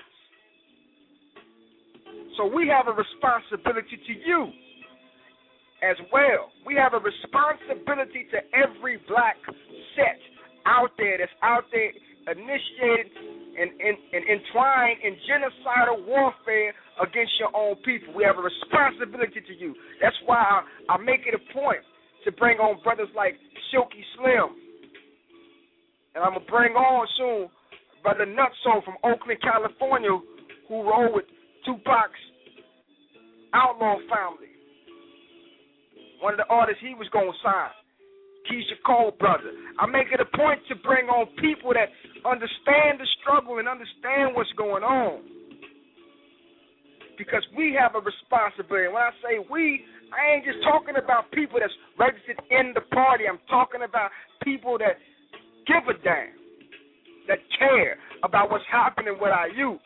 So we have a responsibility to you as well. We have a responsibility to every black set out there that's out there initiated and, and, and entwined in genocidal warfare against your own people. We have a responsibility to you. That's why I, I make it a point to bring on brothers like Silky Slim. And I'm going to bring on soon Brother Nutso from Oakland, California, who rolled with Tupac's Outlaw family. One of the artists he was going to sign, Keisha Cole brother. I make it a point to bring on people that understand the struggle and understand what's going on. Because we have a responsibility. When I say we, I ain't just talking about people that's registered in the party. I'm talking about people that give a damn, that care about what's happening with our youth.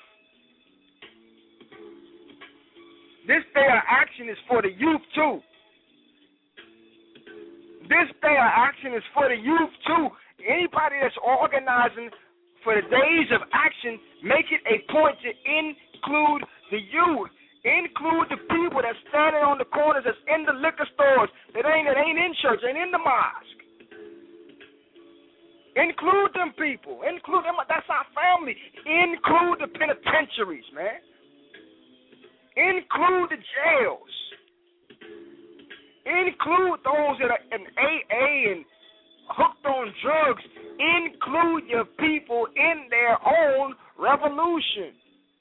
This day of action is for the youth, too. This day of action is for the youth, too. Anybody that's organizing for the days of action, make it a point to include the youth. Include the people that's standing on the corners, that's in the liquor stores, that ain't, that ain't in church, ain't in the mosque. Include them people. Include them. That's our family. Include the penitentiaries, man. Include the jails. Include those that are in A A and hooked on drugs. Include your people in their own revolution.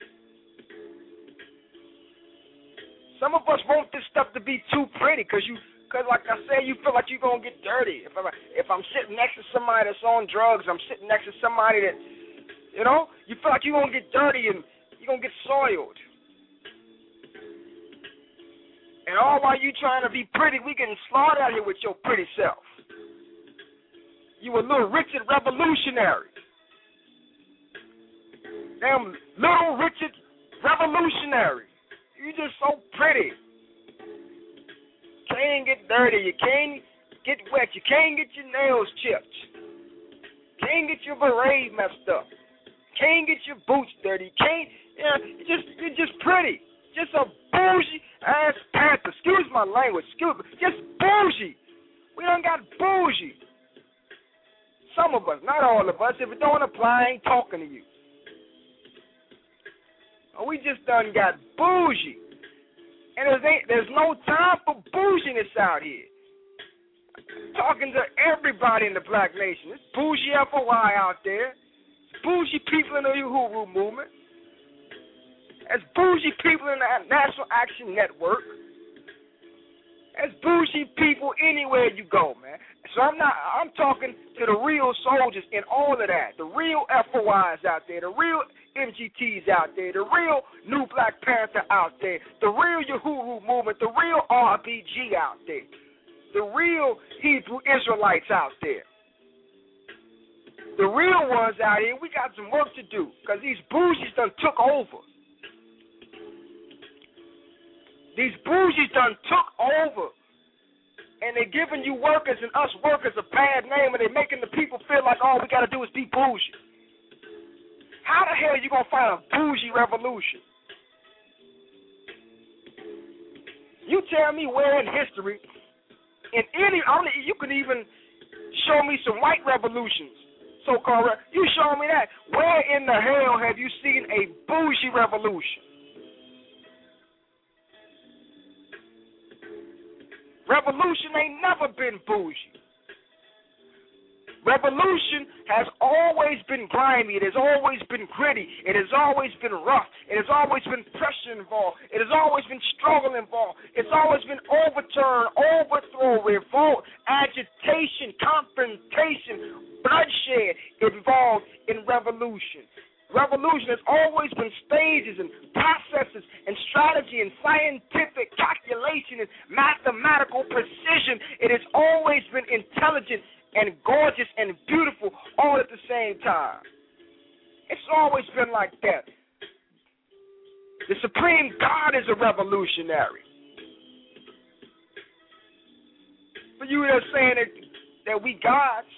Some of us want this stuff to be too pretty because you, because like I said, you feel like you're going to get dirty. If I'm, if I'm sitting next to somebody that's on drugs, I'm sitting next to somebody that, you know, you feel like you're going to get dirty and you're going to get soiled. And all while you trying to be pretty, we getting slaughtered out here with your pretty self. You a little Richard revolutionary. Damn little Richard revolutionary. You just so pretty. Can't get dirty. You can't get wet. You can't get your nails chipped. Can't get your beret messed up. Can't get your boots dirty. Can't. Yeah, you just you're just pretty. Just a bougie ass panther. Excuse my language. Excuse me. Just bougie. We done got bougie. Some of us, not all of us. If it don't apply, I ain't talking to you. We just done got bougie. And there's, ain't, there's no time for bouginess out here. Talking to everybody in the black nation. It's bougie F O Y out there. It's bougie people in the Uhuru movement. There's bougie people in the National Action Network. There's bougie people anywhere you go, man. So I'm not, I'm talking to the real soldiers in all of that. The real F O Is out there. The real M G Ts out there, the real New Black Panther out there, the real Uhuru movement, the real R B G out there, the real Hebrew Israelites out there. The real ones out here, we got some work to do because these bougies done took over. These bougies done took over. And they're giving you workers and us workers a bad name, and they're making the people feel like all we got to do is be bougie. How the hell are you going to find a bougie revolution? You tell me where in history, in any, only you can even show me some white revolutions, so-called, you show me that. Where in the hell have you seen a bougie revolution? Revolution ain't never been bougie. Revolution has always been grimy. It has always been gritty. It has always been rough. It has always been pressure involved. It has always been struggle involved. It's always been overturn, overthrow, revolt, agitation, confrontation, bloodshed involved in revolution. Revolution has always been stages and processes and strategy and scientific calculation and mathematical precision. It has always been intelligent and gorgeous and beautiful all at the same time. It's always been like that. The Supreme God is a revolutionary. For you that are saying that, that we gods,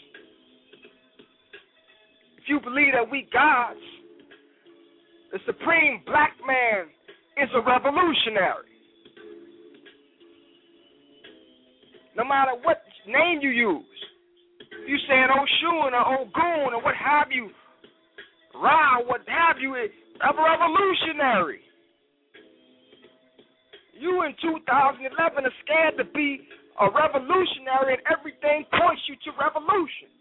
if you believe that we gods, the supreme black man is a revolutionary. No matter what name you use, you saying Oshun or Ogun or what have you, Ra, what have you, is a revolutionary. You in two thousand eleven are scared to be a revolutionary, and everything points you to revolution.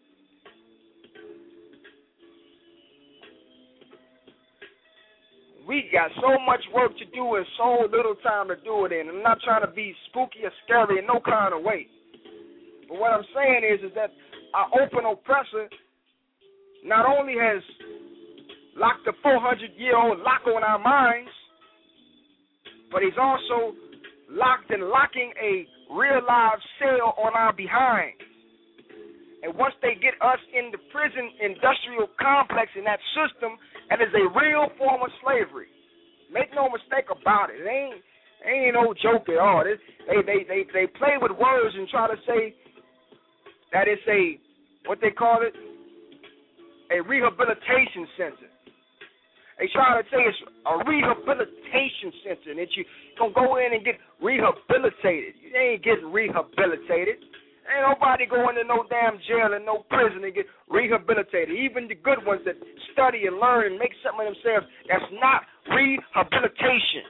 We got so much work to do and so little time to do it in. I'm not trying to be spooky or scary in no kind of way. But what I'm saying is, is that our open oppressor not only has locked the four hundred year old lock on our minds, but he's also locked and locking a real live cell on our behinds. And once they get us in the prison industrial complex in that system, that is a real form of slavery. Make no mistake about it. It ain't, ain't no joke at all. They, they, they, they, they play with words and try to say that it's a, what they call it, a rehabilitation center. They try to say it's a rehabilitation center and that you can go in and get rehabilitated. You ain't getting rehabilitated. Ain't nobody going to no damn jail and no prison and get rehabilitated. Even the good ones that study and learn and make something of themselves, that's not rehabilitation.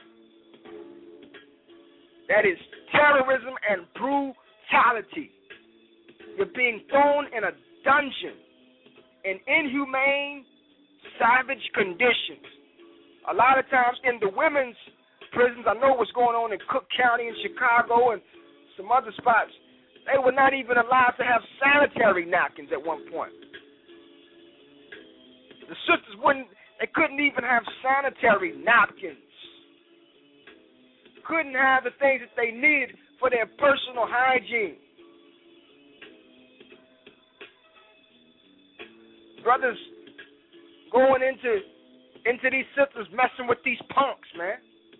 That is terrorism and brutality. You're being thrown in a dungeon in inhumane, savage conditions. A lot of times in the women's prisons, I know what's going on in Cook County and Chicago and some other spots, they were not even allowed to have sanitary napkins at one point. The sisters wouldn't, they couldn't even have sanitary napkins. Couldn't have the things that they needed for their personal hygiene. Brothers going into into these systems, messing with these punks, man.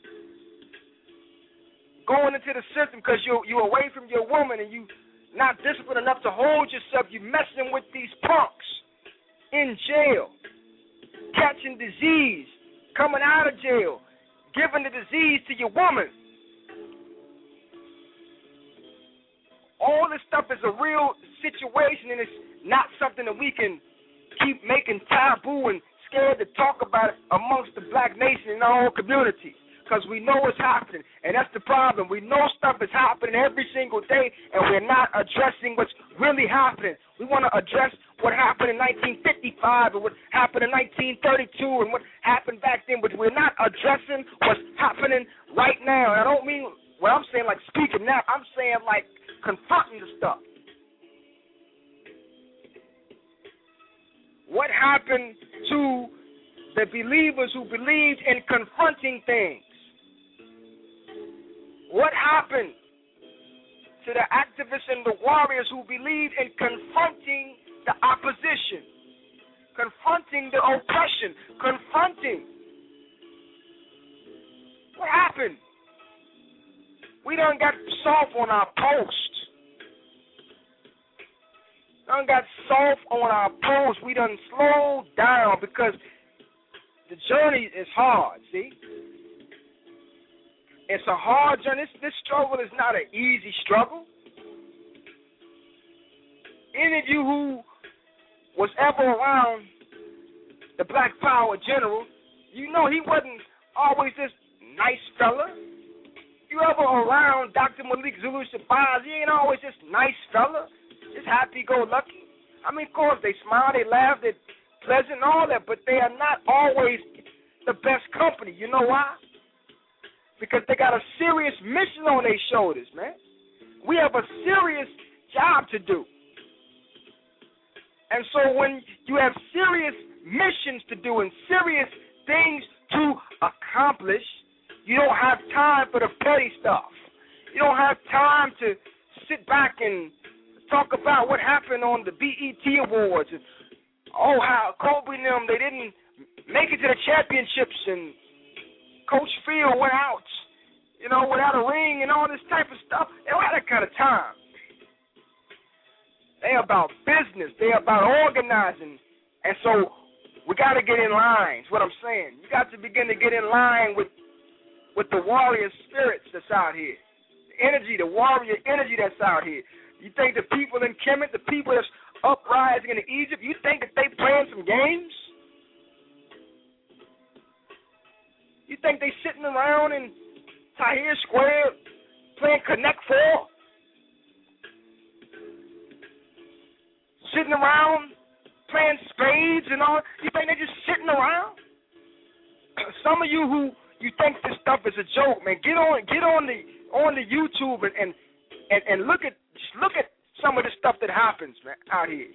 Going into the system because you you're away from your woman and you not disciplined enough to hold yourself. You messing with these punks in jail, catching disease, coming out of jail, giving the disease to your woman. All this stuff is a real situation, and it's not something that we can keep making taboo and scared to talk about it amongst the black nation in our own community, because we know it's happening, and that's the problem. We know stuff is happening every single day, and we're not addressing what's really happening. We want to address what happened in nineteen fifty-five and what happened in nineteen thirty-two and what happened back then, but we're not addressing what's happening right now. And I don't mean what I'm saying like speaking now. I'm saying like confronting the stuff. What happened to the believers who believed in confronting things? What happened to the activists and the warriors who believed in confronting the opposition, confronting the oppression, confronting? What happened? We done got soft on our post. Done got soft on our post. We done slowed down because the journey is hard, see? It's a hard journey. This, this struggle is not an easy struggle. Any of you who was ever around the Black Power general, you know he wasn't always this nice fella. You ever around Doctor Malik Zulu Shabazz, he ain't always this nice fella. Just happy-go-lucky. I mean, of course, they smile, they laugh, they're pleasant and all that, but they are not always the best company. You know why? Because they got a serious mission on their shoulders, man. We have a serious job to do. And so when you have serious missions to do and serious things to accomplish, you don't have time for the petty stuff. You don't have time to sit back and talk about what happened on the B E T Awards and, oh, how Kobe and them, they didn't make it to the championships and Coach Field went out, you know, without a ring and all this type of stuff. They don't have that kind of time. They're about business. They're about organizing. And so we got to get in line, is what I'm saying. You got to begin to get in line with, with the warrior spirits that's out here, the energy, the warrior energy that's out here. You think the people in Kemet, the people that's uprising in Egypt, you think that they playing some games? You think they sitting around in Tahrir Square playing Connect Four? Sitting around playing spades and all? You think they're just sitting around? Some of you who you think this stuff is a joke, man, get on get on the on the YouTube and and, and, and look at Look at some of the stuff that happens, man, out here.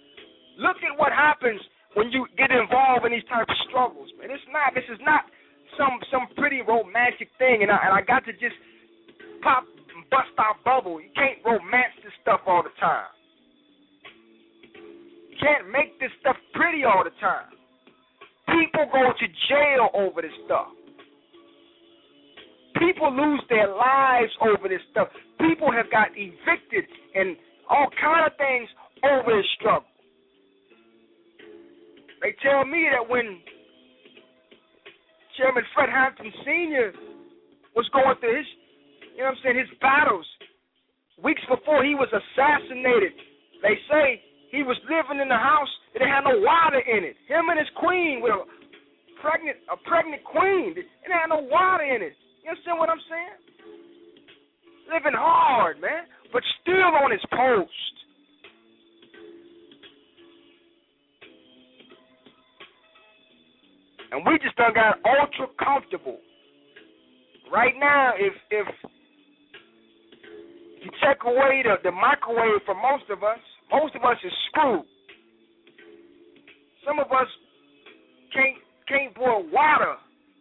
Look at what happens when you get involved in these types of struggles, man. It's not. This is not some some pretty romantic thing, and I, and I got to just pop and bust our bubble. You can't romance this stuff all the time. You can't make this stuff pretty all the time. People go to jail over this stuff. People lose their lives over this stuff. People have got evicted and all kind of things over this struggle. They tell me that when Chairman Fred Hampton Senior was going through his, you know what I'm saying, his battles, weeks before he was assassinated, they say he was living in the house that had no water in it. Him and his queen, with a pregnant, a pregnant queen, it had no water in it. You understand what I'm saying? Living hard, man, but still on his post. And we just done got ultra comfortable. Right now, if if you take away the, the microwave from most of us, most of us is screwed. Some of us can't can't boil water.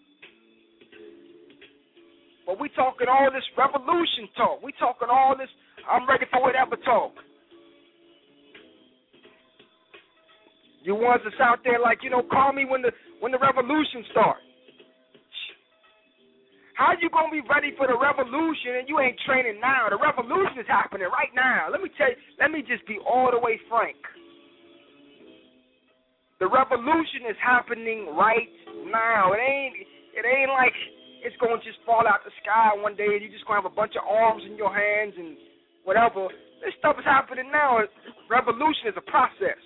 But we talking all this revolution talk. We talking all this I'm ready for whatever talk. You ones that's out there like, you know, call me when the when the revolution starts. How you gonna be ready for the revolution and you ain't training now? The revolution is happening right now. Let me tell you, let me just be all the way frank. The revolution is happening right now. It ain't it ain't like it's gonna just fall out the sky one day and you just gonna have a bunch of arms in your hands and whatever. This stuff is happening now. Revolution is a process.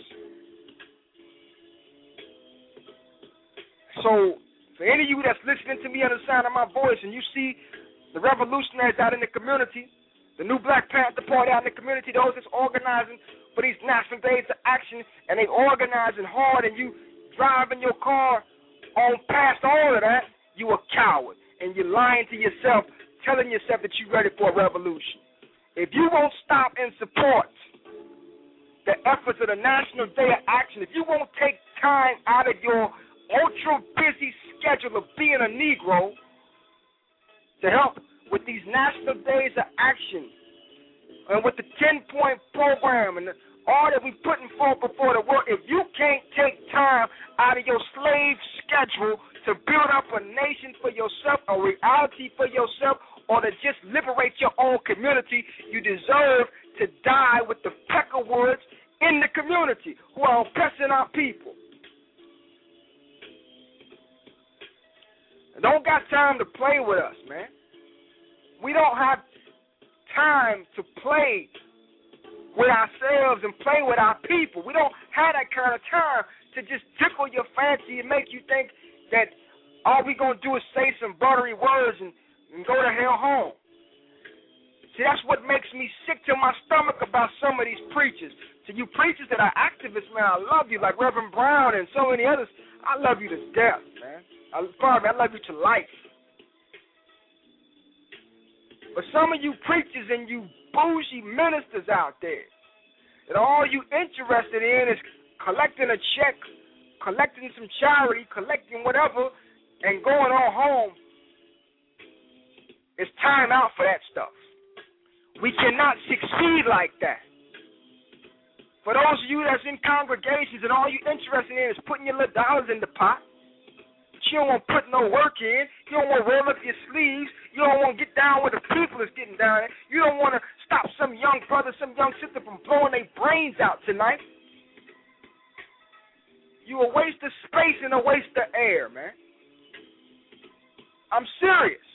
So, for any of you that's listening to me on the sound of my voice and you see the revolutionaries out in the community, the new Black Panther Party out in the community, those that's organizing for these national days of action, and they organizing hard, and you driving your car on past all of that, you a coward, and you're lying to yourself, telling yourself that you're ready for a revolution. If you won't stop and support the efforts of the National Day of Action, if you won't take time out of your ultra busy schedule of being a Negro to help with these national days of action and with the ten-point program and the, all that we putting forth before the world, if you can't take time out of your slave schedule to build up a nation for yourself, a reality for yourself, or to just liberate your own community, you deserve to die with the peckerwoods in the community who are oppressing our people. Don't got time to play with us, man. We don't have time to play with ourselves and play with our people. We don't have that kind of time to just tickle your fancy and make you think that all we going to do is say some buttery words and, and go to hell home. See, that's what makes me sick to my stomach about some of these preachers. To you preachers that are activists, man, I love you, like Reverend Brown and so many others. I love you to death, man. I, pardon me, I love you to life. But some of you preachers and you bougie ministers out there, that all you interested in is collecting a check, collecting some charity, collecting whatever, and going on home, it's time out for that stuff. We cannot succeed like that. For those of you that's in congregations and all you interested in is putting your little dollars in the pot, you don't want to put no work in. You don't want to roll up your sleeves. You don't want to get down where the people is getting down. You don't want to stop some young brother, some young sister from blowing their brains out tonight. You a waste of space and a waste of air, man. I'm serious.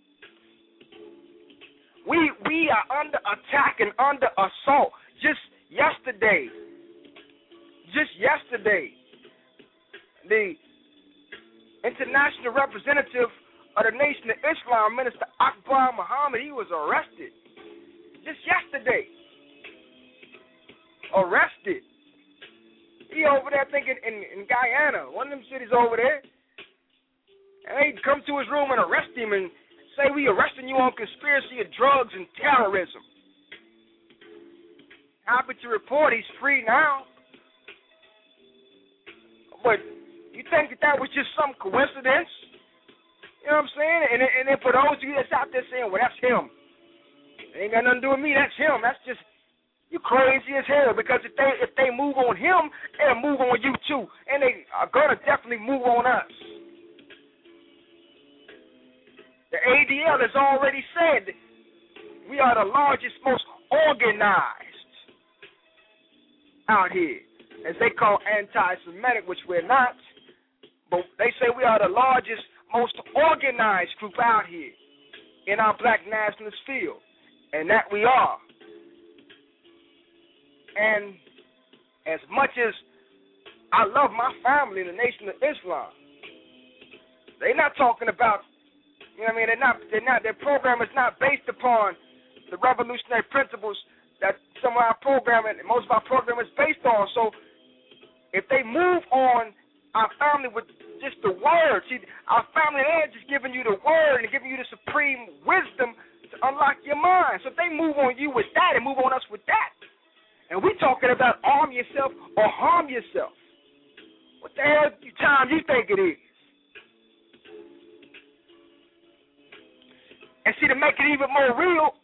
We we are under attack and under assault. Just yesterday, just yesterday, the international representative of the Nation of Islam, Minister Akbar Muhammad, he was arrested just yesterday. Arrested. He over there thinking in, in Guyana, one of them cities over there. And they come to his room and arrest him and say, we arresting you on conspiracy of drugs and terrorism. Happy to report he's free now. But you think that that was just some coincidence? You know what I'm saying? And, and then for those of you that's out there saying, well, that's him. It ain't got nothing to do with me. That's him. That's just, you crazy as hell. Because if they if they move on him, they'll move on you too. And they are going to definitely move on us. The A D L has already said we are the largest, most organized out here. As they call anti-Semitic, which we're not. But they say we are the largest, most organized group out here in our black nationalist field, and that we are. And as much as I love my family in the Nation of Islam, they're not talking about, you know what I mean, they're not, they're not, their program is not based upon the revolutionary principles that some of our program and most of our program is based on. So if they move on our family with just the word. See, our family ain't just giving you the word and giving you the supreme wisdom to unlock your mind. So if they move on you with that and move on us with that, and we're talking about arm yourself or harm yourself, what the hell time you think it is? And see, to make it even more real,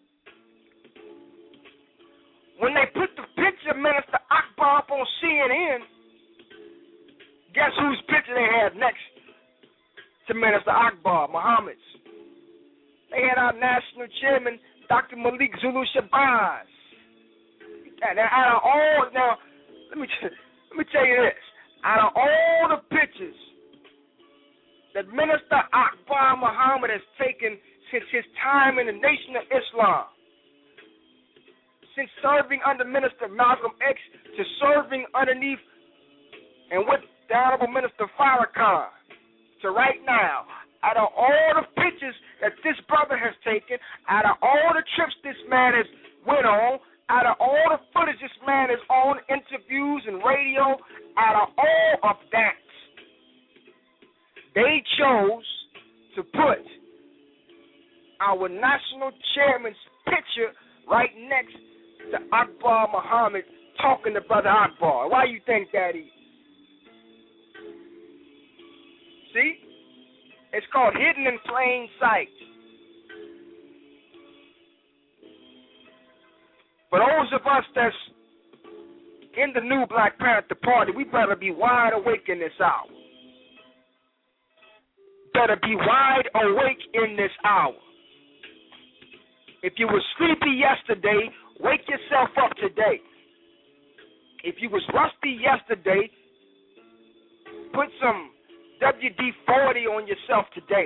when they put the picture of Minister Akbar up on C N N, guess whose picture they had next to Minister Akbar, Muhammad's? They had our national chairman, Doctor Malik Zulu Shabazz. And out of all, now, let me, let me tell you this. Out of all the pictures that Minister Akbar Muhammad has taken since his time in the Nation of Islam, since serving under Minister Malcolm X to serving underneath and with the Honorable Minister Farrakhan to right now, out of all the pictures that this brother has taken, out of all the trips this man has went on, out of all the footage this man is on, interviews and radio, out of all of that, they chose to put our national chairman's picture right next to Akbar Muhammad talking to Brother Akbar. Why you think that is? See? It's called hidden in plain sight. For those of us that's in the new Black Panther Party, we better be wide awake in this hour. Better be wide awake in this hour. If you were sleepy yesterday, wake yourself up today. If you was rusty yesterday, put some W D forty on yourself today.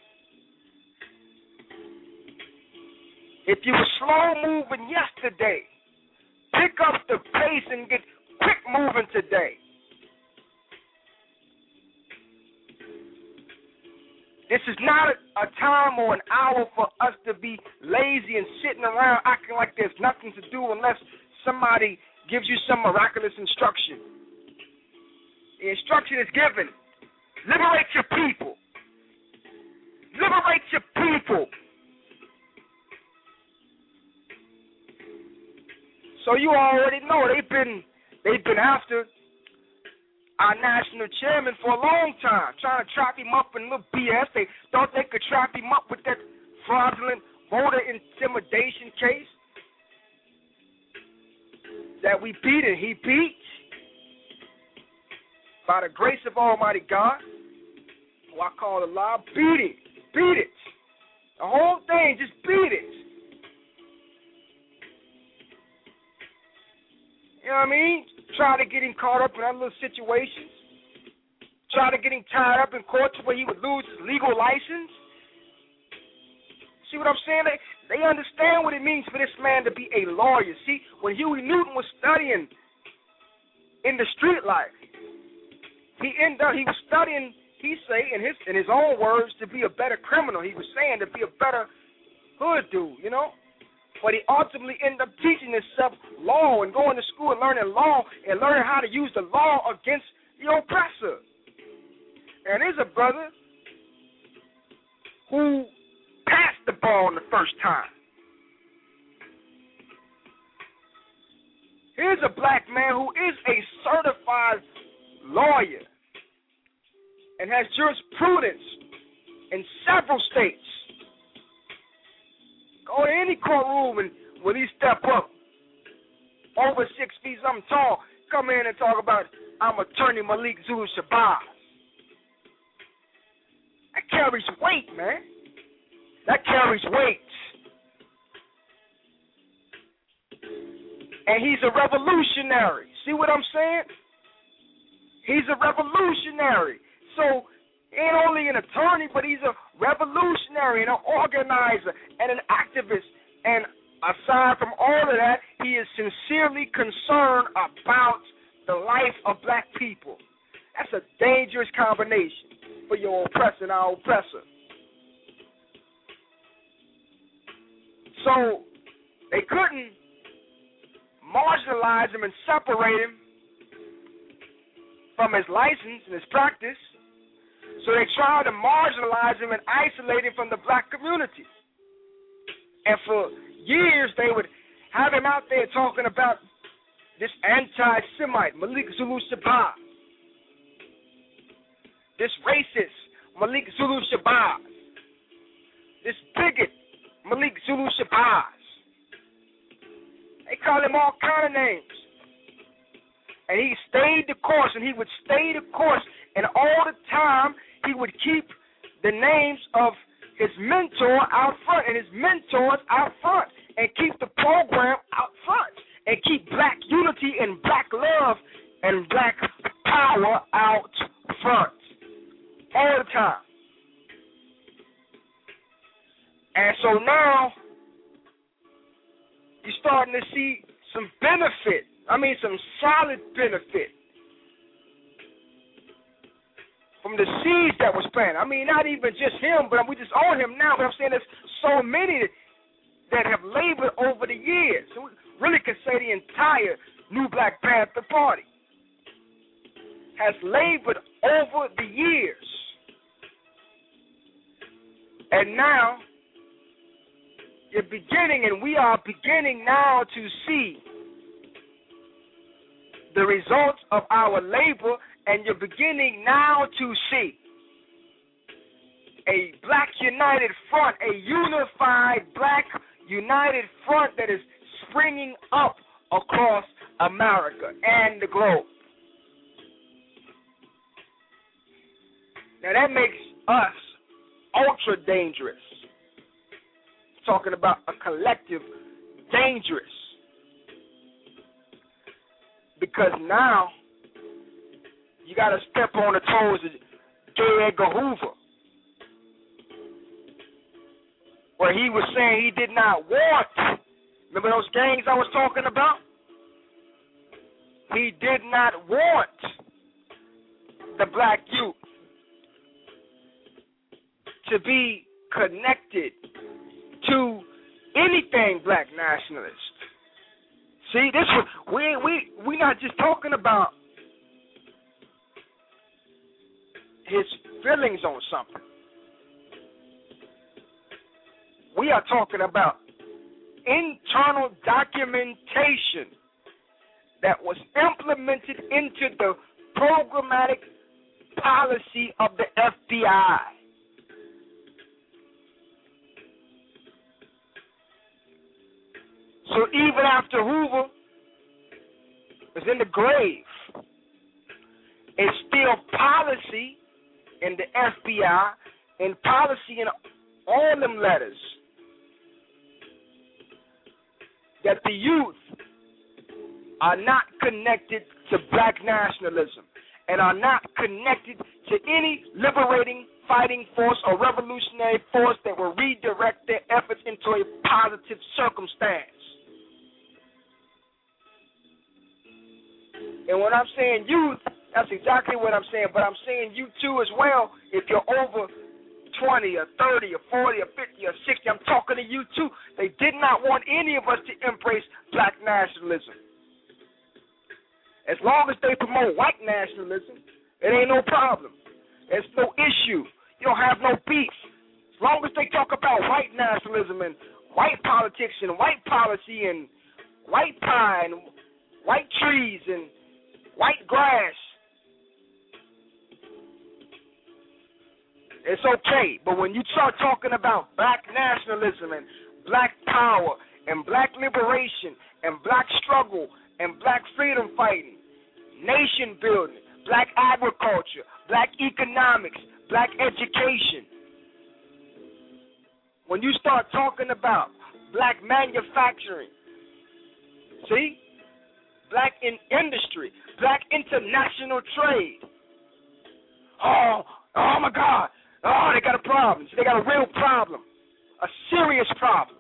If you were slow moving yesterday, pick up the pace and get quick moving today. This is not a time or an hour for us to be lazy and sitting around acting like there's nothing to do unless somebody gives you some miraculous instruction. The instruction is given. Liberate your people. Liberate your people. So you already know they've been they've been after our national chairman for a long time, trying to trap him up in little B S. They thought they could trap him up with that fraudulent voter intimidation case that we beat and he beat. By the grace of Almighty God, who I call Allah, beat it, beat it. The whole thing, just beat it. You know what I mean? Try to get him caught up in other little situations. Try to get him tied up in court to where he would lose his legal license. See what I'm saying? They, they understand what it means for this man to be a lawyer. See, when Huey Newton was studying in the street life, he ended up, he was studying, he say, in his in his own words, to be a better criminal. He was saying to be a better hood dude, you know? But he ultimately ended up teaching himself law and going to school and learning law and learning how to use the law against the oppressor. And there's a brother who passed the ball the first time. Here's a black man who is a certified lawyer and has jurisprudence and several states. Go to any courtroom and when he step up, over six feet something tall, come in and talk about, I'm Attorney Malik Zulu Shabazz. That carries weight, man. That carries weight. And he's a revolutionary. See what I'm saying? He's a revolutionary. So, ain't only an attorney, but he's a revolutionary and an organizer and an activist. And aside from all of that, he is sincerely concerned about the life of black people. That's a dangerous combination for your oppressor and our oppressor. So, they couldn't marginalize him and separate him from his license and his practice. So they tried to marginalize him and isolate him from the black community. And for years, they would have him out there talking about this anti-Semite, Malik Zulu Shabazz. This racist, Malik Zulu Shabazz. This bigot, Malik Zulu Shabazz. They call him all kind of names. And he stayed the course, and he would stay the course. And all the time, he would keep the names of his mentor out front and his mentors out front and keep the program out front and keep black unity and black love and black power out front all the time. And so now you're starting to see some benefit. I mean, some solid benefit from the seeds that was planted. I mean, not even just him, but we just own him now. But I'm saying there's so many that have labored over the years. So we really could say the entire New Black Panther Party has labored over the years. And now you're beginning, and we are beginning now to see the results of our labor, and you're beginning now to see a black united front, a unified black united front that is springing up across America and the globe. Now that makes us ultra dangerous. Talking about a collective dangerous. Because now you got to step on the toes of J. Edgar Hoover, where he was saying he did not want, remember those gangs I was talking about? He did not want the black youth to be connected to anything black nationalist. See, this was, we we we not just talking about his feelings on something. We are talking about internal documentation that was implemented into the programmatic policy of the F B I. So even after Hoover was in the grave, it's still policy in the F B I and policy in all them letters that the youth are not connected to black nationalism and are not connected to any liberating fighting force or revolutionary force that will redirect their efforts into a positive circumstance. And when I'm saying youth, that's exactly what I'm saying. But I'm saying you too as well. If you're over twenty or thirty or forty or fifty or sixty, I'm talking to you too. They did not want any of us to embrace black nationalism. As long as they promote white nationalism, it ain't no problem. There's no issue. You don't have no beef. As long as they talk about white nationalism and white politics and white policy and white pie and white trees and white grass, It's okay. But when you start talking about black nationalism and black power and black liberation and black struggle and black freedom fighting, nation building, black agriculture, black economics, black education, when you start talking about black manufacturing, see, black in industry, black international trade, oh, oh my God, oh, they got a problem. They got a real problem, a serious problem.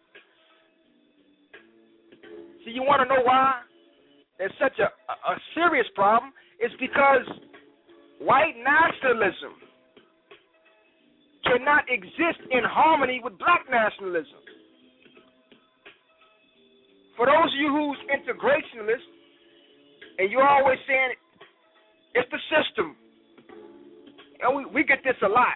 See, you want to know why there's such a, a, a serious problem? It's because white nationalism cannot exist in harmony with black nationalism. For those of you who's integrationist, and you're always saying it's the system, and we, we get this a lot.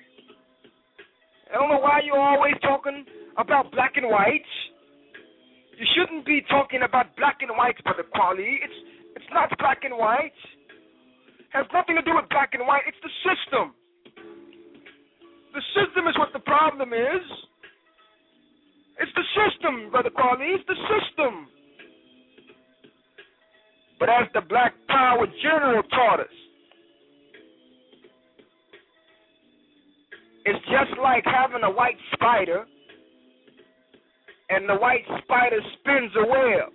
I don't know why you're always talking about black and whites. You shouldn't be talking about black and whites, Brother Kweli. It's it's not black and white. It has nothing to do with black and white. It's the system. The system is what the problem is. It's the system, Brother Kweli. It's the system. But as the Black Power General taught us, it's just like having a white spider, and the white spider spins a web,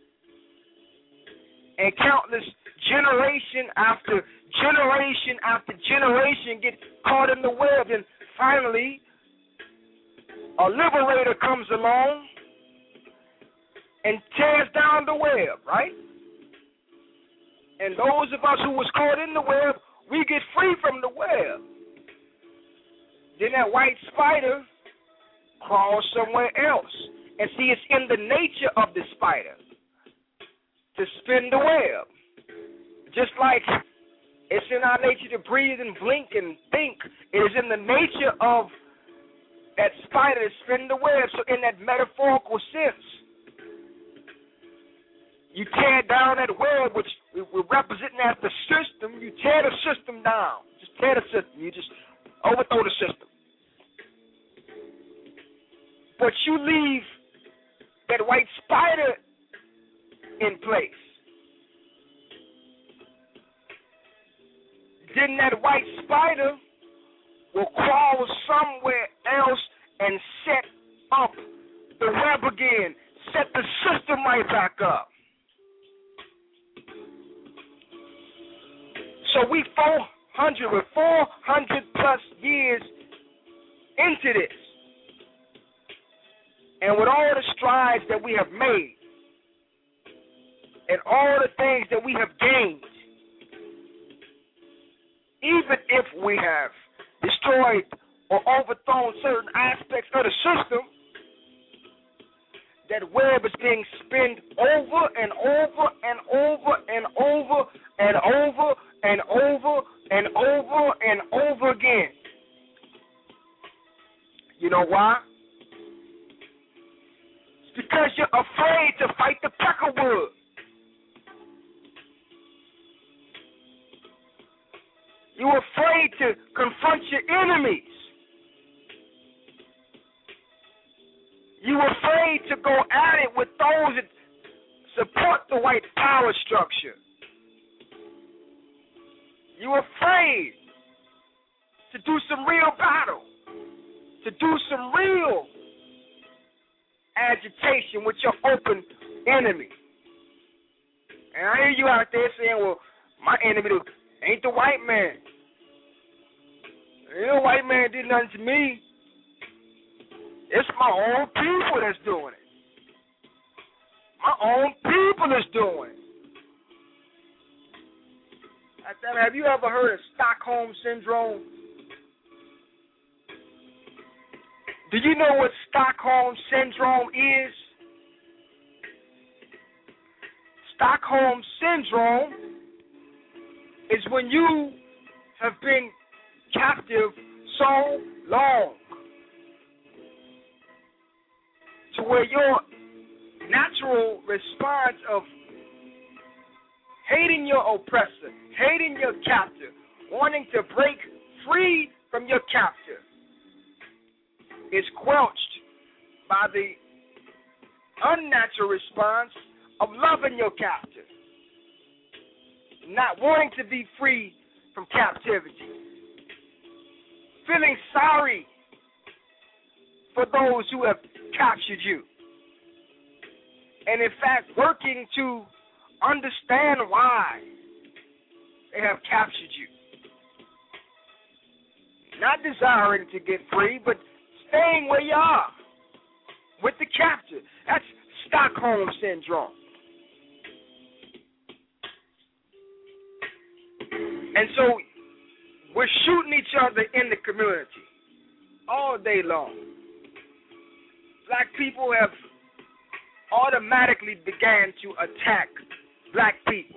and countless generation after generation after generation get caught in the web, and finally a liberator comes along and tears down the web, right? And those of us who was caught in the web, we get free from the web. Then that white spider crawls somewhere else. And see, it's in the nature of the spider to spin the web. Just like it's in our nature to breathe and blink and think, it is in the nature of that spider to spin the web. So in that metaphorical sense, you tear down that web, which we're representing as the system. You tear the system down. Just tear the system. You just overthrow the system. But you leave that white spider in place. Then that white spider will crawl somewhere else and set up the web again, set the system right back up. So we four hundred, with four hundred plus years into this, and with all the strides that we have made, and all the things that we have gained, even if we have destroyed or overthrown certain aspects of the system, that web is being spinned over and over and over and over and over and over and over and over again. You know why? It's because you're afraid to fight the peckerwood. You're afraid to confront your enemies. You're afraid to go at it with those that support the white power structure. You're afraid to do some real battle, to do some real agitation with your open enemy. And I hear you out there saying, well, my enemy ain't the white man. Ain't no white man did nothing to me. It's my own people that's doing it. My own people is doing it. Have you ever heard of Stockholm Syndrome? Do you know what Stockholm Syndrome is? Stockholm Syndrome is when you have been captive so long to where your natural response of hating your oppressor, hating your captor, wanting to break free from your captor is quelched by the unnatural response of loving your captor, not wanting to be free from captivity, feeling sorry for those who have captured you, and in fact working to understand why they have captured you. Not desiring to get free, but staying where you are with the captor. That's Stockholm Syndrome. And so we're shooting each other in the community all day long. Black people have automatically began to attack black people.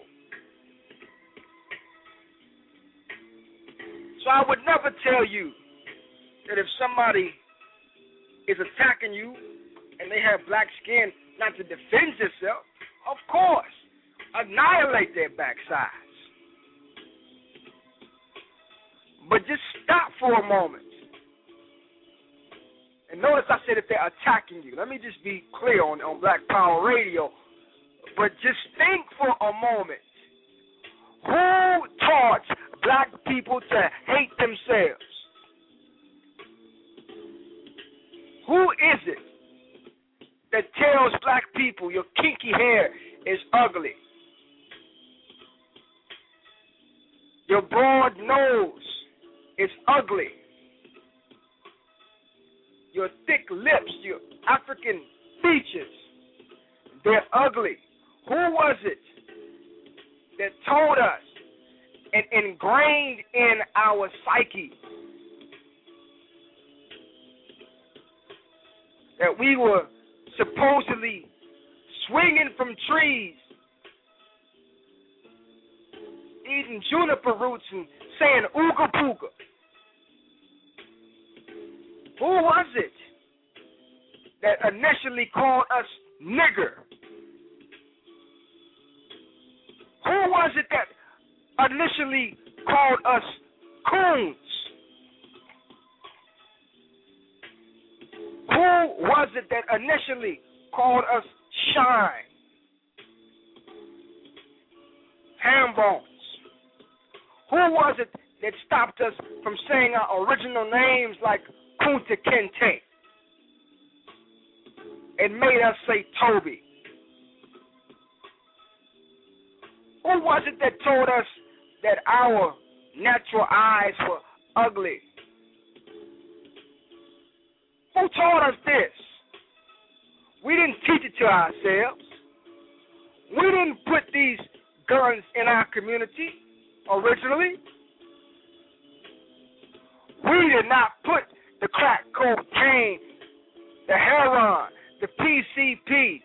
So I would never tell you that if somebody is attacking you and they have black skin, not to defend yourself. Of course, annihilate their backsides. But just stop for a moment. And notice I said if they're attacking you. Let me just be clear on, on Black Power Radio. But just think for a moment. Who taught black people to hate themselves? Who is it that tells black people your kinky hair is ugly? Your broad nose is ugly. Your thick lips, your African features, they're ugly. Who was it that told us and ingrained in our psyche that we were supposedly swinging from trees, eating juniper roots and saying ooga booga? Who was it that initially called us nigger? Who was it that initially called us coons? Who was it that initially called us shine? Ham bones. Who was it that stopped us from saying our original names like Kunta Kinte and made us say Toby? Who was it that told us that our natural eyes were ugly? Who taught us this? We didn't teach it to ourselves. We didn't put these guns in our community originally. We did not put the crack cocaine, the heroin, the P C P,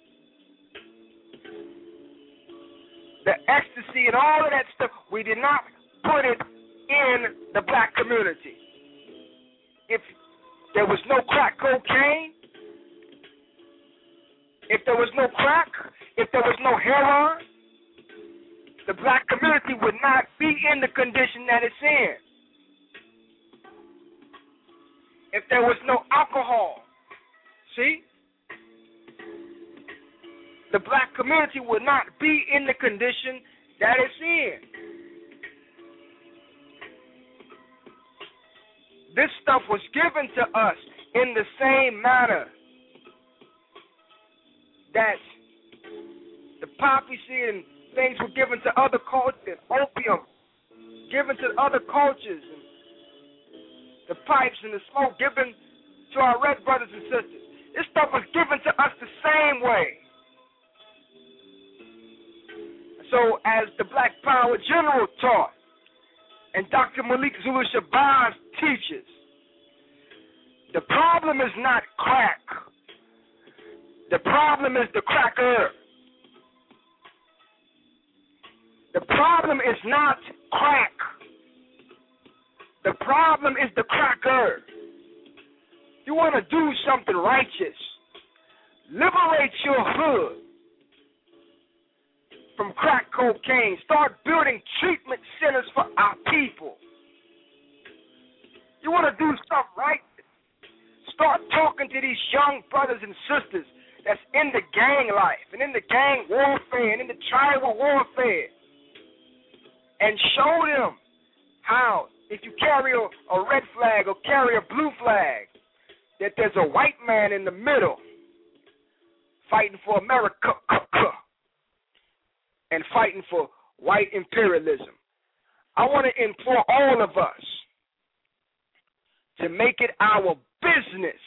the ecstasy, and all of that stuff. We did not put it in the black community. If there was no crack cocaine, if there was no crack, if there was no heroin, the black community would not be in the condition that it's in. If there was no alcohol, see, the black community would not be in the condition that it's in. This stuff was given to us in the same manner that the poppy seed and things were given to other cultures, opium given to other cultures, and the pipes and the smoke given to our red brothers and sisters. This stuff was given to us the same way. So as the Black Power General taught, and Doctor Malik Zulu Shabazz teaches, the problem is not crack. The problem is the cracker. The problem is not crack. The problem is the cracker. You want to do something righteous. Liberate your hood from crack cocaine. Start building treatment centers for our people. You want to do stuff right? Start talking to these young brothers and sisters that's in the gang life and in the gang warfare and in the tribal warfare, and show them how, if you carry a, a red flag or carry a blue flag, that there's a white man in the middle fighting for America and fighting for white imperialism. I want to implore all of us to make it our business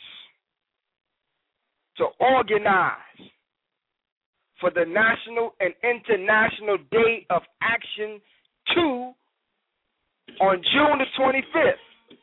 to organize for the National and International Day of Action two on June the twenty-fifth.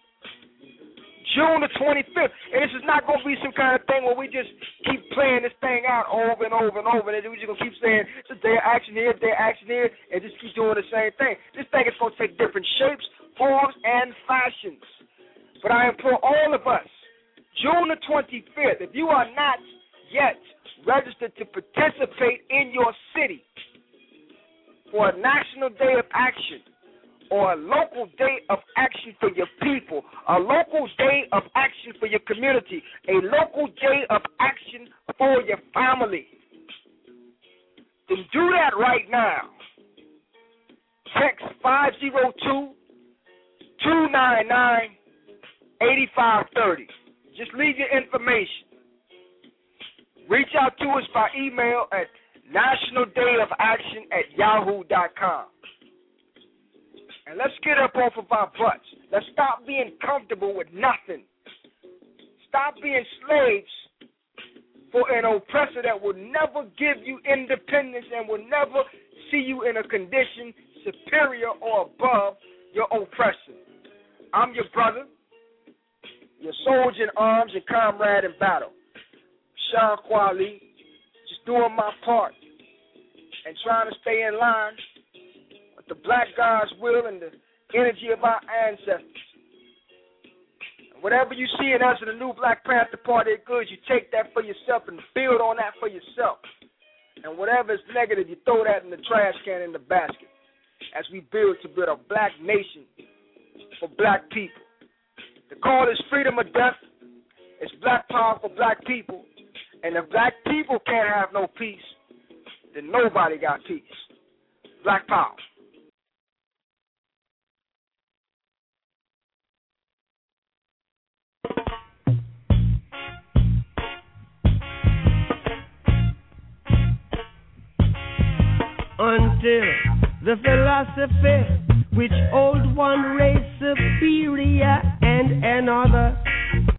June the twenty-fifth. And this is not going to be some kind of thing where we just keep playing this thing out over and over and over, and we're just going to keep saying, it's a day of action here, day of action here, and just keep doing the same thing. This thing is going to take different shapes, forms, and fashions. But I implore all of us, June the twenty-fifth, if you are not yet registered to participate in your city for a National Day of Action or a local day of action for your people, a local day of action for your community, a local day of action for your family, then do that right now. Text five oh two, two nine nine, eight five three oh. Just leave your information. Reach out to us by email at national day of action at yahoo dot com. And let's get up off of our butts. Let's stop being comfortable with nothing. Stop being slaves for an oppressor that will never give you independence and will never see you in a condition superior or above your oppressor. I'm your brother, your soldier in arms and comrade in battle, Sean Kweli, just doing my part and trying to stay in line with the black God's will and the energy of our ancestors. And whatever you see in us in the new Black Panther Party of good, you take that for yourself and build on that for yourself. And whatever is negative, you throw that in the trash can in the basket as we build to build a black nation for black people. The call is freedom or death. It's black power for black people. And if black people can't have no peace, then nobody got peace. Black power. Until the philosophy which old one race superior and another